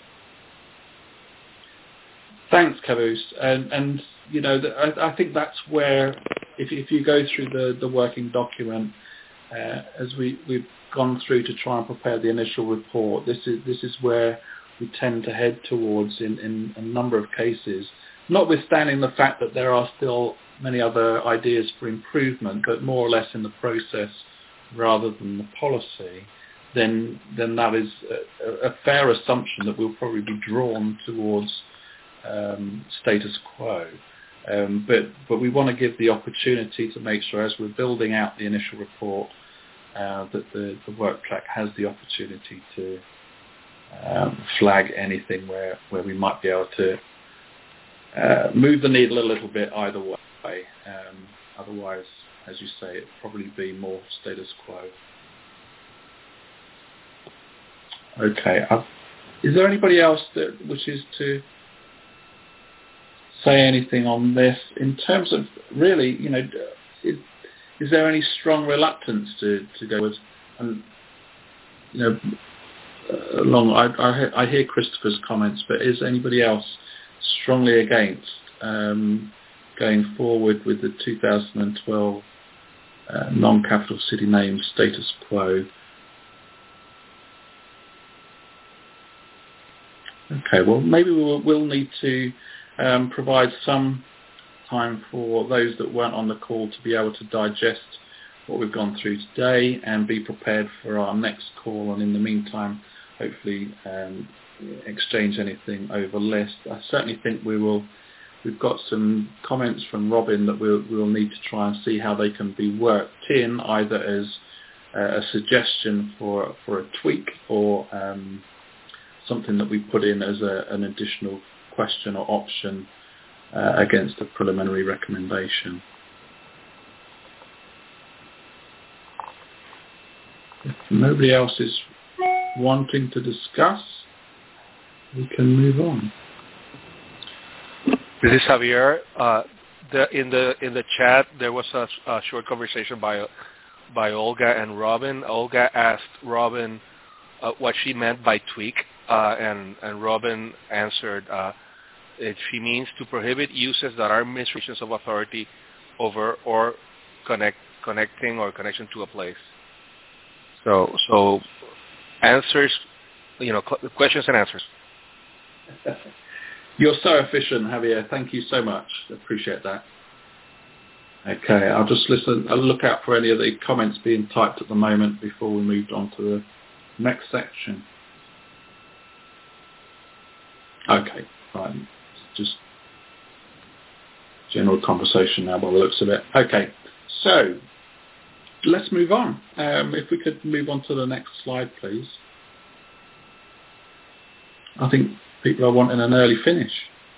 Thanks, Kavus. And, and you know, the, I, I think that's where, if, if you go through the, the working document, uh, as we, we've gone through to try and prepare the initial report, this is this is where we tend to head towards in, in a number of cases, notwithstanding the fact that there are still many other ideas for improvement, but more or less in the process rather than the policy, then then that is a, a fair assumption that we'll probably be drawn towards um, status quo. Um, but but we want to give the opportunity to make sure, as we're building out the initial report, uh, that the, the work track has the opportunity to um, flag anything where, where we might be able to uh, move the needle a little bit either way. Um, otherwise, as you say, it'd probably be more status quo. Okay. Uh, is there anybody else that wishes to say anything on this in terms of really, you know, is, is there any strong reluctance to, to go with, and you know, uh, along, I, I, I hear Christopher's comments, but is anybody else strongly against um, going forward with the two thousand twelve uh, non-capital city name status quo? Okay, well, maybe we'll, we'll need to um, provide some time for those that weren't on the call to be able to digest what we've gone through today and be prepared for our next call. And in the meantime, hopefully um, exchange anything over list. I certainly think we will. We've got some comments from Robin that we'll, we'll need to try and see how they can be worked in, either as uh, a suggestion for for a tweak or um, something that we put in as a, an additional question or option uh, against a preliminary recommendation. If nobody else is wanting to discuss, we can move on. This is Javier. Uh, the, in the in the chat, there was a, a short conversation by by Olga and Robin. Olga asked Robin uh, what she meant by tweak, uh, and and Robin answered uh, it, she means to prohibit uses that are misrepresentations of authority over or connect connecting or connection to a place. So so answers, you know, questions and answers. You're so efficient, Javier. Thank you so much. Appreciate that. Okay, I'll just listen. I'll look out for any of the comments being typed at the moment before we move on to the next section. Okay, fine. Just general conversation now by the looks of it. Okay, so let's move on. Um, if we could move on to the next slide, please. I think people are wanting an early finish.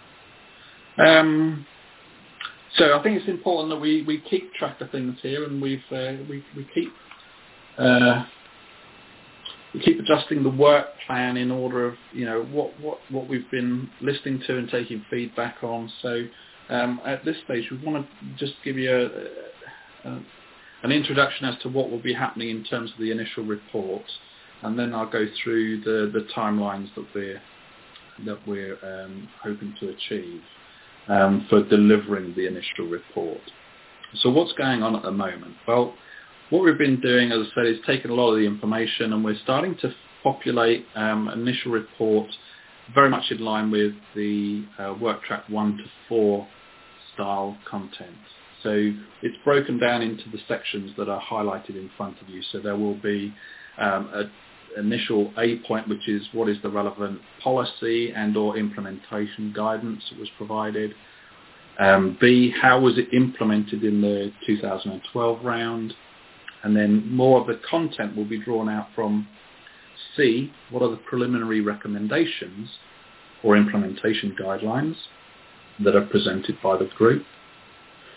Um, so I think it's important that we, we keep track of things here, and we've uh, we we keep uh, we keep adjusting the work plan in order of you know what, what, what we've been listening to and taking feedback on. So um, at this stage, we want to just give you a, a, an introduction as to what will be happening in terms of the initial report, and then I'll go through the, the timelines that we're that we're um, hoping to achieve um, for delivering the initial report. So what's going on at the moment? Well, what we've been doing, as I said, is taking a lot of the information, and we're starting to populate um, initial report very much in line with the uh, work track one to four style content. So it's broken down into the sections that are highlighted in front of you. So there will be um, a initial A point, which is what is the relevant policy and or implementation guidance that was provided. Um, B, how was it implemented in the two thousand twelve round? And then more of the content will be drawn out from C, what are the preliminary recommendations or implementation guidelines that are presented by the group?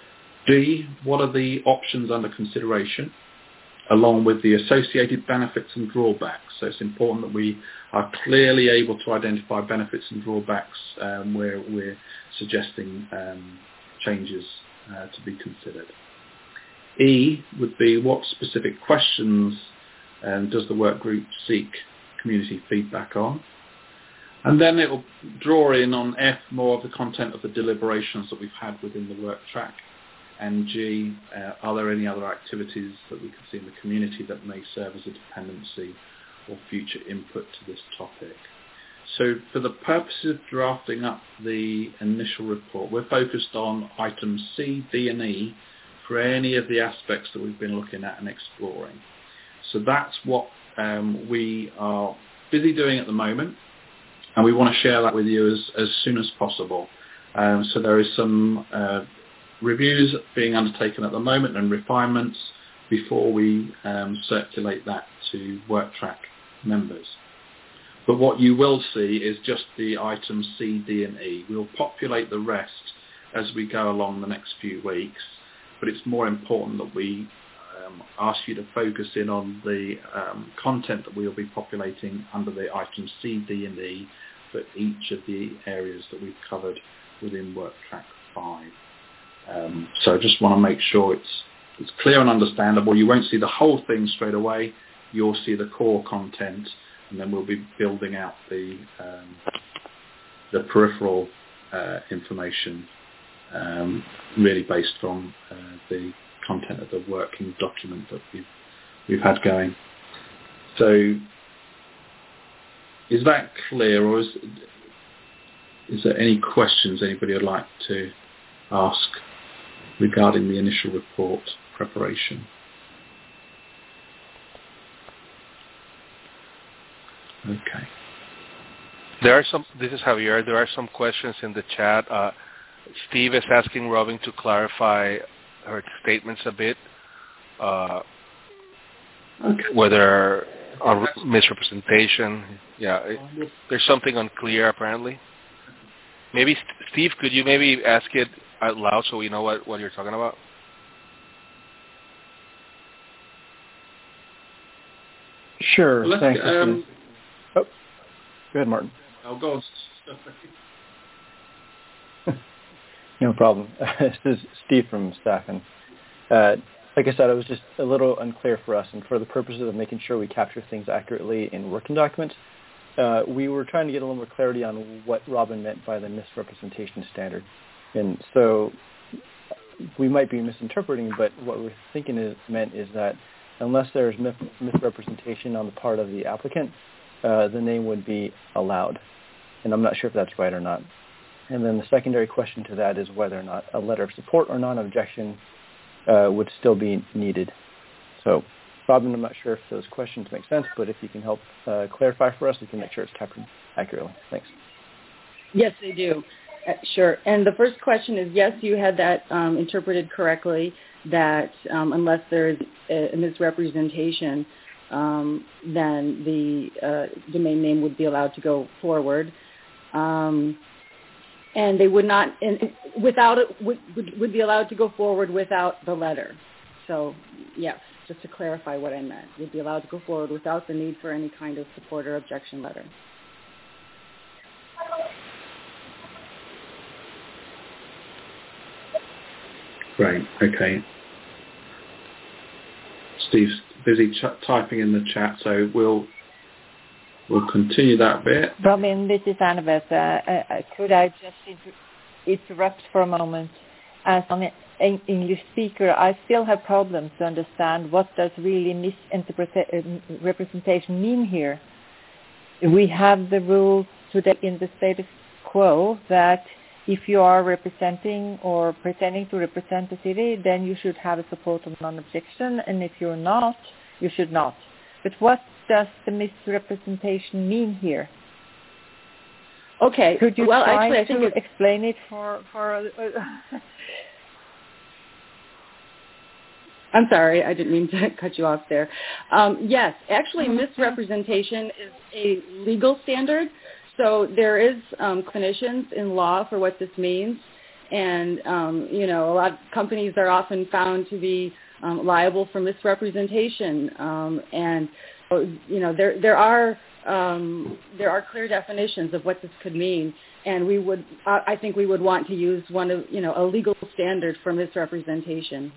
D, what are the options under consideration, along with the associated benefits and drawbacks. So it's important that we are clearly able to identify benefits and drawbacks um, where we're suggesting um, changes uh, to be considered. E would be what specific questions um, does the work group seek community feedback on? And then it will draw in on F more of the content of the deliberations that we've had within the work track. And G, uh, are there any other activities that we can see in the community that may serve as a dependency or future input to this topic? So for the purposes of drafting up the initial report, we're focused on items C, D and E for any of the aspects that we've been looking at and exploring. So that's what um, we are busy doing at the moment, and we want to share that with you as, as soon as possible. Um, so there is some uh, reviews being undertaken at the moment and refinements before we um, circulate that to work track members. But what you will see is just the items C, D and E. We'll populate the rest as we go along the next few weeks, but it's more important that we um, ask you to focus in on the um, content that we'll be populating under the items C, D and E for each of the areas that we've covered within work track five. Um, so I just want to make sure it's it's clear and understandable. You won't see the whole thing straight away. You'll see the core content, and then we'll be building out the um, the peripheral uh, information, um, really based on uh, the content of the working document that we've we've had going. So, is that clear, or is is there any questions anybody would like to ask regarding the initial report preparation? Okay. There are some. This is Javier. There are some questions in the chat. Uh, Steve is asking Robin to clarify her statements a bit, uh, okay. whether on misrepresentation. Yeah, it, there's something unclear apparently. Maybe Steve, could you maybe ask it out loud so we know what, what you're talking about? Sure. Well, Thanks. Um, oh, go ahead, Martin. I'll go. No problem. This is Steve from Staffen. Uh, like I said, it was just a little unclear for us, and for the purposes of making sure we capture things accurately in working documents, uh, we were trying to get a little more clarity on what Robin meant by the misrepresentation standard. And so we might be misinterpreting, but what we're thinking is meant is that unless there's mis- misrepresentation on the part of the applicant, uh, the name would be allowed. And I'm not sure if that's right or not. And then the secondary question to that is whether or not a letter of support or non-objection uh, would still be needed. So, Robin, I'm not sure if those questions make sense, but if you can help uh, clarify for us, we can make sure it's captured accurately. Thanks. Yes, they do. Uh, sure. And the first question is, yes, you had that um, interpreted correctly, that um, unless there is a, a misrepresentation, um, then the uh, domain name would be allowed to go forward. Um, and they would not, and without it, would, would, would be allowed to go forward without the letter. So, yes, just to clarify what I meant, would be allowed to go forward without the need for any kind of support or objection letter. Great. Okay. Steve's busy ch- typing in the chat, so we'll we'll continue that bit. Robin, this is Annabeth. Uh, uh, could I just inter- interrupt for a moment? As an English speaker, I still have problems to understand what does really misrepresentation mean here. We have the rules today in the status quo that if you are representing or pretending to represent the city, then you should have a support of non-objection, and if you're not, you should not. But what does the misrepresentation mean here? Okay. Could you well, try actually, I to think explain it for... for uh, I'm sorry, I didn't mean to cut you off there. Um, yes, actually, misrepresentation is a legal standard. So there is um, definitions in law for what this means, And, um, you know, a lot of companies are often found to be um, liable for misrepresentation. Um, and, you know, there there are um, there are clear definitions of what this could mean. And we would, I think we would want to use one of, you know, a legal standard for misrepresentation.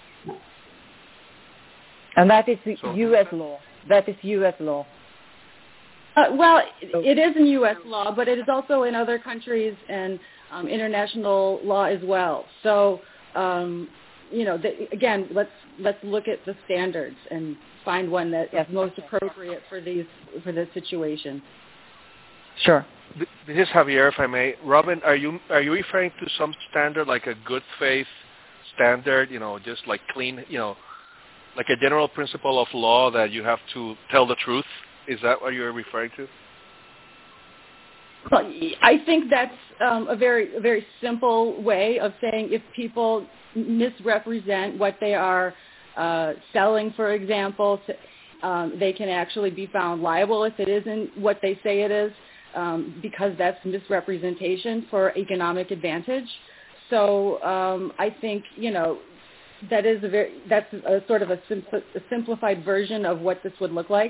And that is U S law. That is U S law. Uh, well, it is in U S law, but it is also in other countries and um, international law as well. So, um, you know, the, again, let's let's look at the standards and find one that is most appropriate for these for this situation. Sure. This is Javier, if I may. Robin, are you are you referring to some standard like a good faith standard? You know, just like clean, you know, like a general principle of law that you have to tell the truth? Is that what you're referring to? Well, I think that's um, a very a very simple way of saying if people misrepresent what they are uh, selling, for example, to, um, they can actually be found liable if it isn't what they say it is, um, because that's misrepresentation for economic advantage. So um, I think, you know, that is a very that's a sort of a, simpl- a simplified version of what this would look like.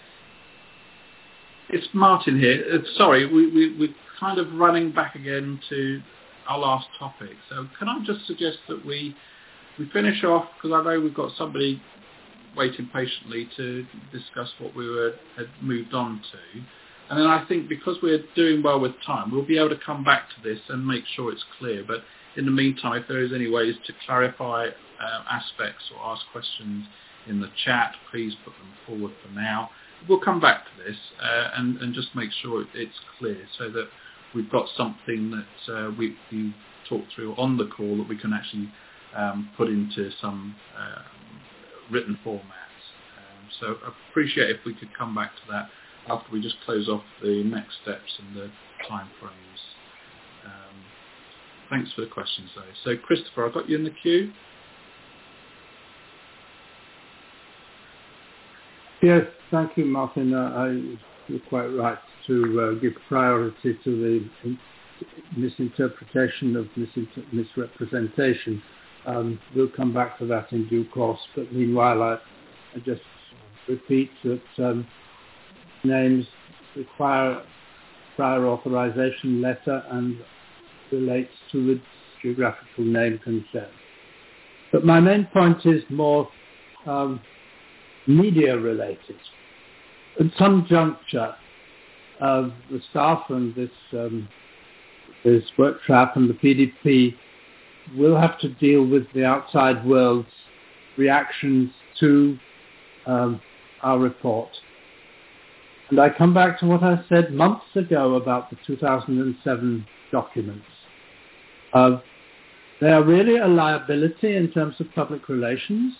It's Martin here. Uh, sorry, we, we, we're kind of running back again to our last topic. So can I just suggest that we we finish off, because I know we've got somebody waiting patiently to discuss what we were had moved on to. And then I think because we're doing well with time, we'll be able to come back to this and make sure it's clear. But in the meantime, if there is any ways to clarify uh, aspects or ask questions in the chat, please put them forward for now. We'll come back to this uh, and, and just make sure it's clear so that we've got something that uh, we, we talked through on the call that we can actually um, put into some uh, written formats. Um, so I appreciate if we could come back to that after we just close off the next steps and the time frames. Um, thanks for the questions, though. So Christopher, I've got you in the queue. Yes, thank you, Martin. Uh, I, you're quite right to uh, give priority to the in- misinterpretation of misinter- misrepresentation. Um, we'll come back to that in due course, but meanwhile I, I just repeat that um, names require prior authorization letter and relates to the geographical name concerned. But my main point is more um, media related. At some juncture, uh, the staff and this um, this work trap and the P D P will have to deal with the outside world's reactions to um, our report. And I come back to what I said months ago about the two thousand seven documents. Uh, they are really a liability in terms of public relations.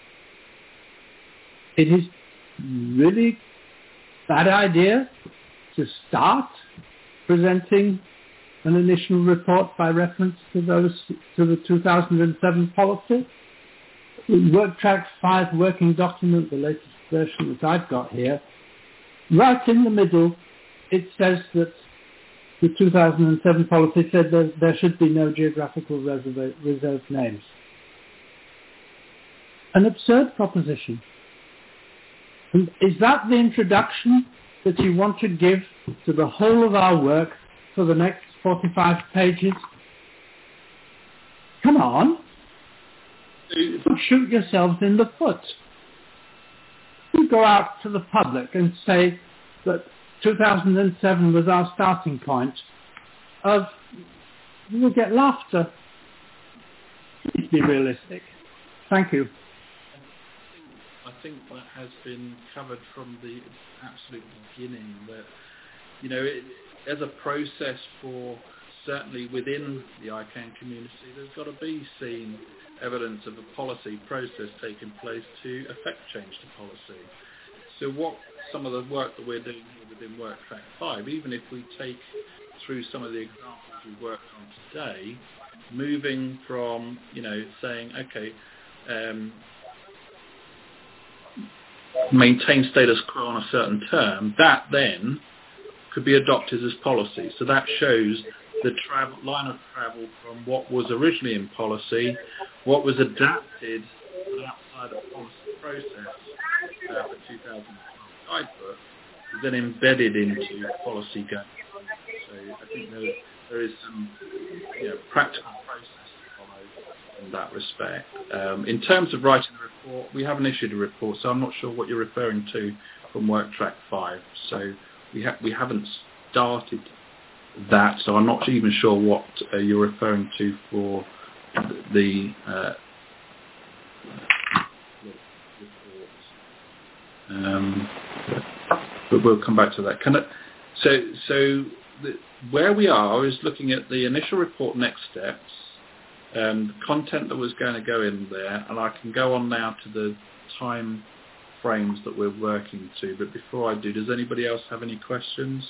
It is really bad idea to start presenting an initial report by reference to those to the two thousand seven policy. Work Track five working document, the latest version that I've got here, right in the middle, it says that the two thousand seven policy said that there should be no geographical reserva- reserved names. An absurd proposition. And is that the introduction that you want to give to the whole of our work for the next forty-five pages? Come on. Shoot yourselves in the foot. You go out to the public and say that two thousand seven was our starting point of, you will get laughter. Please be realistic. Thank you. I think that has been covered from the absolute beginning, that, you know, it, as a process for certainly within the I CANN community, there's got to be seen evidence of a policy process taking place to affect change to policy. So what some of the work that we're doing within Work Track five, even if we take through some of the examples we worked on today, moving from, you know, saying, okay, um, maintain status quo on a certain term, that then could be adopted as policy. So that shows the travel, line of travel from what was originally in policy, what was adapted outside of policy process uh, for two thousand twelve guidebook, is then embedded into policy going. So I think there, there is some you know, practical process to follow in that respect. Um, in terms of writing the report, we haven't issued a report, so I'm not sure what you're referring to from Work Track five. So we, ha- we haven't started that, so I'm not even sure what uh, you're referring to for the uh, reports. Um, but, but we'll come back to that. Can I, so so the, where we are is looking at the initial report next steps, and the content that was going to go in there, and I can go on now to the time frames that we're working to. But before I do, does anybody else have any questions?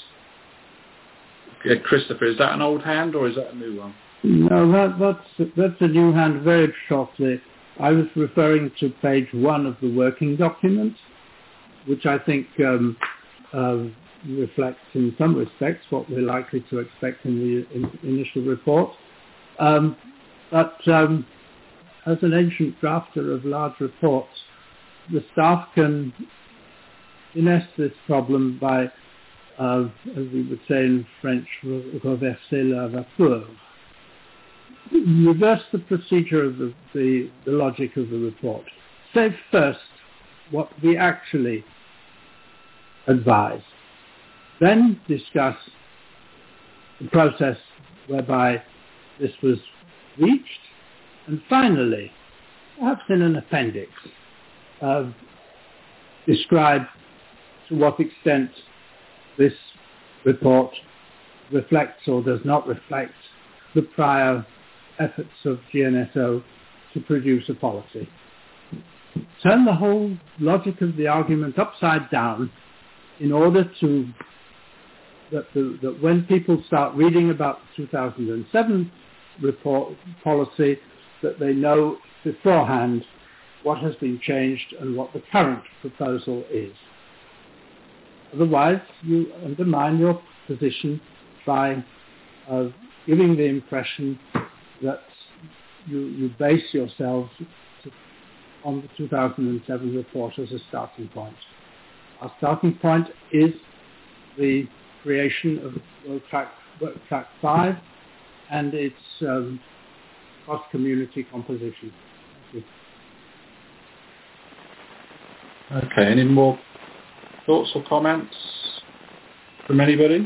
Yeah, Christopher, is that an old hand or is that a new one? No, that, that's, that's a new hand very shortly. I was referring to page one of the working document, which I think um, uh, reflects in some respects what we're likely to expect in the in, initial report. Um, but um, as an ancient drafter of large reports, the staff can finesse this problem by Uh, as we would say in French, reverser la vapeur. Reverse the procedure of the, the, the logic of the report. Say first what we actually advise. Then discuss the process whereby this was reached. And finally, perhaps in an appendix, uh, describe to what extent this report reflects or does not reflect the prior efforts of G N S O to produce a policy. Turn the whole logic of the argument upside down in order to that, the, that when people start reading about the two thousand seven report policy, that they know beforehand what has been changed and what the current proposal is. Otherwise, you undermine your position by uh, giving the impression that you, you base yourselves to, on the two thousand seven report as a starting point. Our starting point is the creation of Work Track, Work Track five and its um, cross-community composition. Thank you. Okay, any more thoughts or comments from anybody?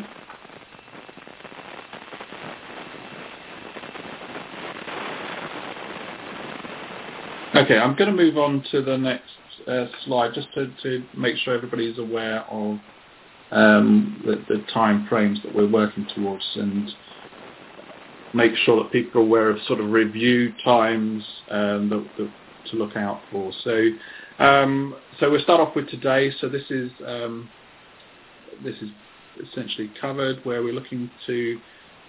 Okay, I'm going to move on to the next uh, slide just to, to make sure everybody is aware of um, the, the time frames that we're working towards and make sure that people are aware of sort of review times um, that, that, to look out for. So Um, so we'll start off with today. So this is um, this is essentially covered where we're looking to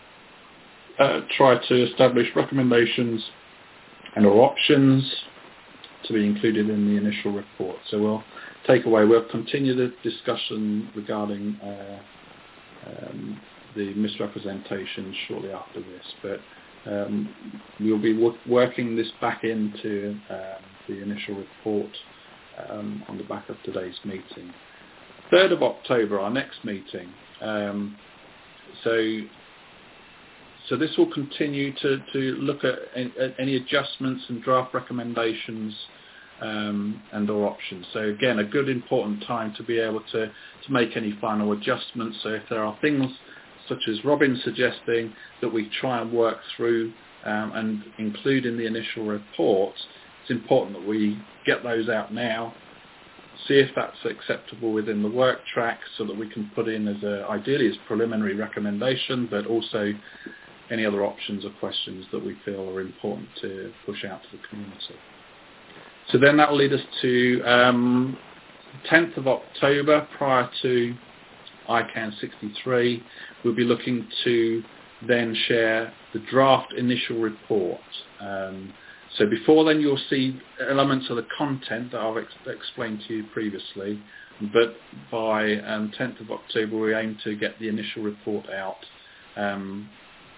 uh, try to establish recommendations and or options to be included in the initial report. So we'll take away, we'll continue the discussion regarding uh, um, the misrepresentation shortly after this, but um, we'll be w- working this back into um, the initial report Um, on the back of today's meeting. third of October, our next meeting. Um, so so this will continue to, to look at, at any adjustments and draft recommendations um, and or options. So again, a good important time to be able to, to make any final adjustments. So if there are things such as Robin's suggesting that we try and work through um, and include in the initial report, it's important that we get those out now, see if that's acceptable within the work track so that we can put in as a, ideally as preliminary recommendation, but also any other options or questions that we feel are important to push out to the community. So then that will lead us to um, tenth of October, prior to I CAN sixty-three. We'll be looking to then share the draft initial report. Um, So before then, you'll see elements of the content that I've ex- explained to you previously, but by um, tenth of October, we aim to get the initial report out um,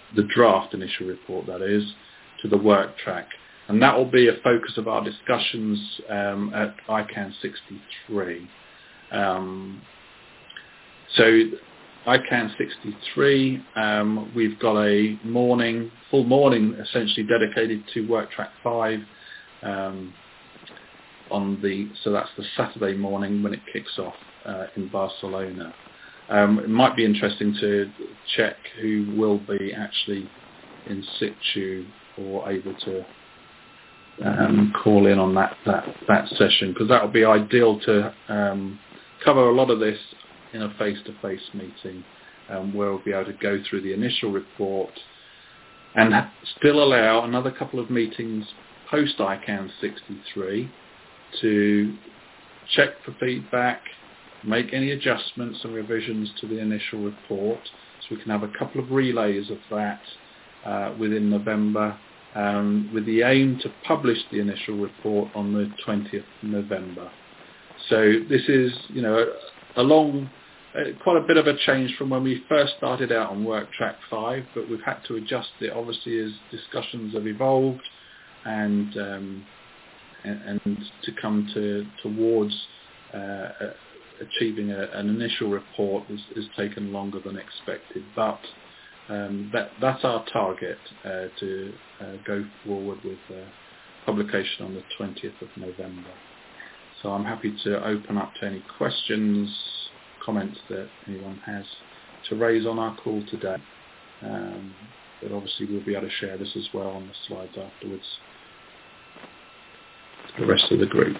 the draft initial report, that is, to the work track. And that will be a focus of our discussions um, at I CAN sixty-three. Um, so I CAN sixty-three, um, we've got a morning, full morning essentially dedicated to work track five um, on the, so that's the Saturday morning when it kicks off uh, in Barcelona. Um, it might be interesting to check who will be actually in situ or able to um, call in on that, that, that session, because that will be ideal to um, cover a lot of this in a face-to-face meeting um, where we'll be able to go through the initial report and still allow another couple of meetings post I CAN sixty-three to check for feedback, make any adjustments and revisions to the initial report, so we can have a couple of relays of that uh, within November, um, with the aim to publish the initial report on the twentieth of November. So this is, you know, a, a long, uh, quite a bit of a change from when we first started out on Work Track five, but we've had to adjust it obviously as discussions have evolved and um, and, and to come to towards uh, achieving a, an initial report has, has taken longer than expected. But um, that, that's our target, uh, to uh, go forward with uh, publication on the twentieth of November. So I'm happy to open up to any questions, comments that anyone has to raise on our call today. Um, but obviously we'll be able to share this as well on the slides afterwards to the rest of the group.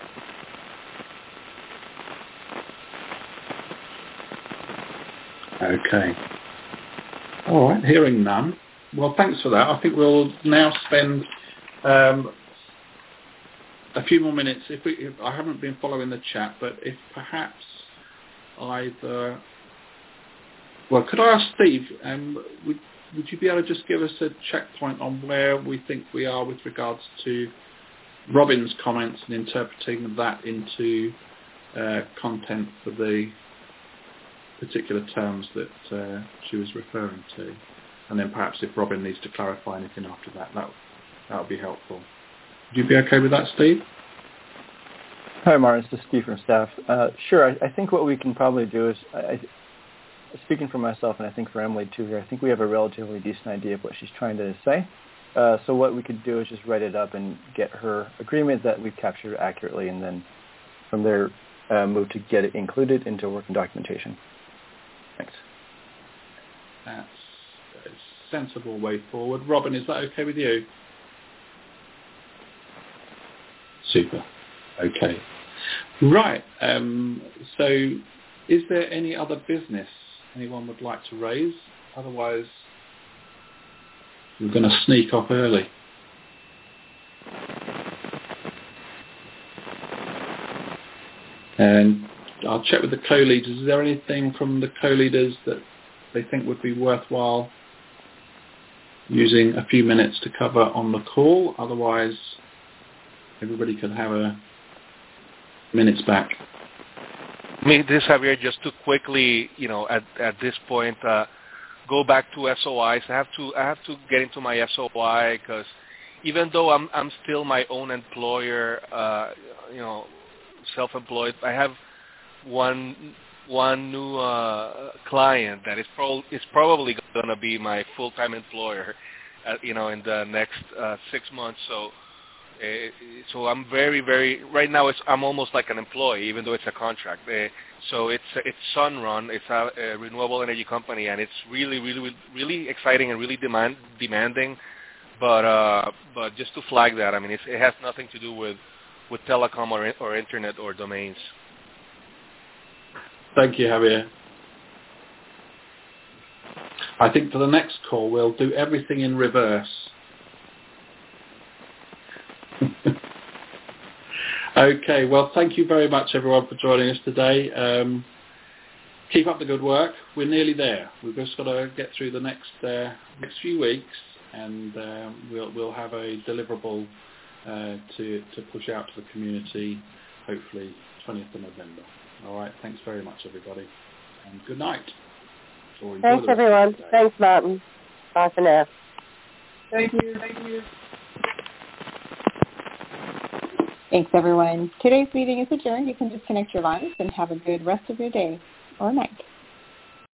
Okay. All right, hearing none. Well, thanks for that. I think we'll now spend um, a few more minutes. If, we, if I haven't been following the chat, but if perhaps either, well, could I ask Steve, um, would, would you be able to just give us a checkpoint on where we think we are with regards to Robin's comments and interpreting that into uh, content for the particular terms that uh, she was referring to, and then perhaps if Robin needs to clarify anything after that, that that would be helpful. Would you be okay with that, Steve? Hi, Martin. This is Steve from staff. Uh, sure. I, I think what we can probably do is, I, I, speaking for myself and I think for Emily too here, I think we have a relatively decent idea of what she's trying to say. Uh, so what we could do is just write it up and get her agreement that we've captured it accurately, and then from there uh, move to get it included into working documentation. Thanks. That's a sensible way forward. Robin, is that okay with you? Super. Okay. Right. Um, so is there any other business anyone would like to raise? Otherwise, we're going to sneak off early. And I'll check with the co-leaders. Is there anything from the co-leaders that they think would be worthwhile using a few minutes to cover on the call? Otherwise, everybody can have a minutes back. I mean, this Javier, just to quickly, you know, at at this point, uh, go back to S O Is. I have to I have to get into my S O I, because even though I'm I'm still my own employer, uh, you know, self-employed, I have one one new uh, client that is, pro- is probably going to be my full-time employer, uh, you know, in the next uh, six months. So, uh, so I'm very, very right now. It's I'm almost like an employee, even though it's a contract. Uh, so it's it's Sunrun. It's a, a renewable energy company, and it's really, really, really exciting and really demand demanding. But uh, but just to flag that, I mean, it's, it has nothing to do with with telecom or or internet or domains. Thank you, Javier. I think for the next call, we'll do everything in reverse. Okay, well, thank you very much, everyone, for joining us today. Um, keep up the good work. We're nearly there. We've just got to get through the next uh, next few weeks, and um, we'll we'll have a deliverable uh, to to push out to the community, hopefully twentieth of November. All right. Thanks very much, everybody, and good night. Thanks, everyone. Thanks, Martin. Bye for now. Thank you. Thank you. Thanks, everyone. Today's meeting is adjourned. You can disconnect your lines and have a good rest of your day or night.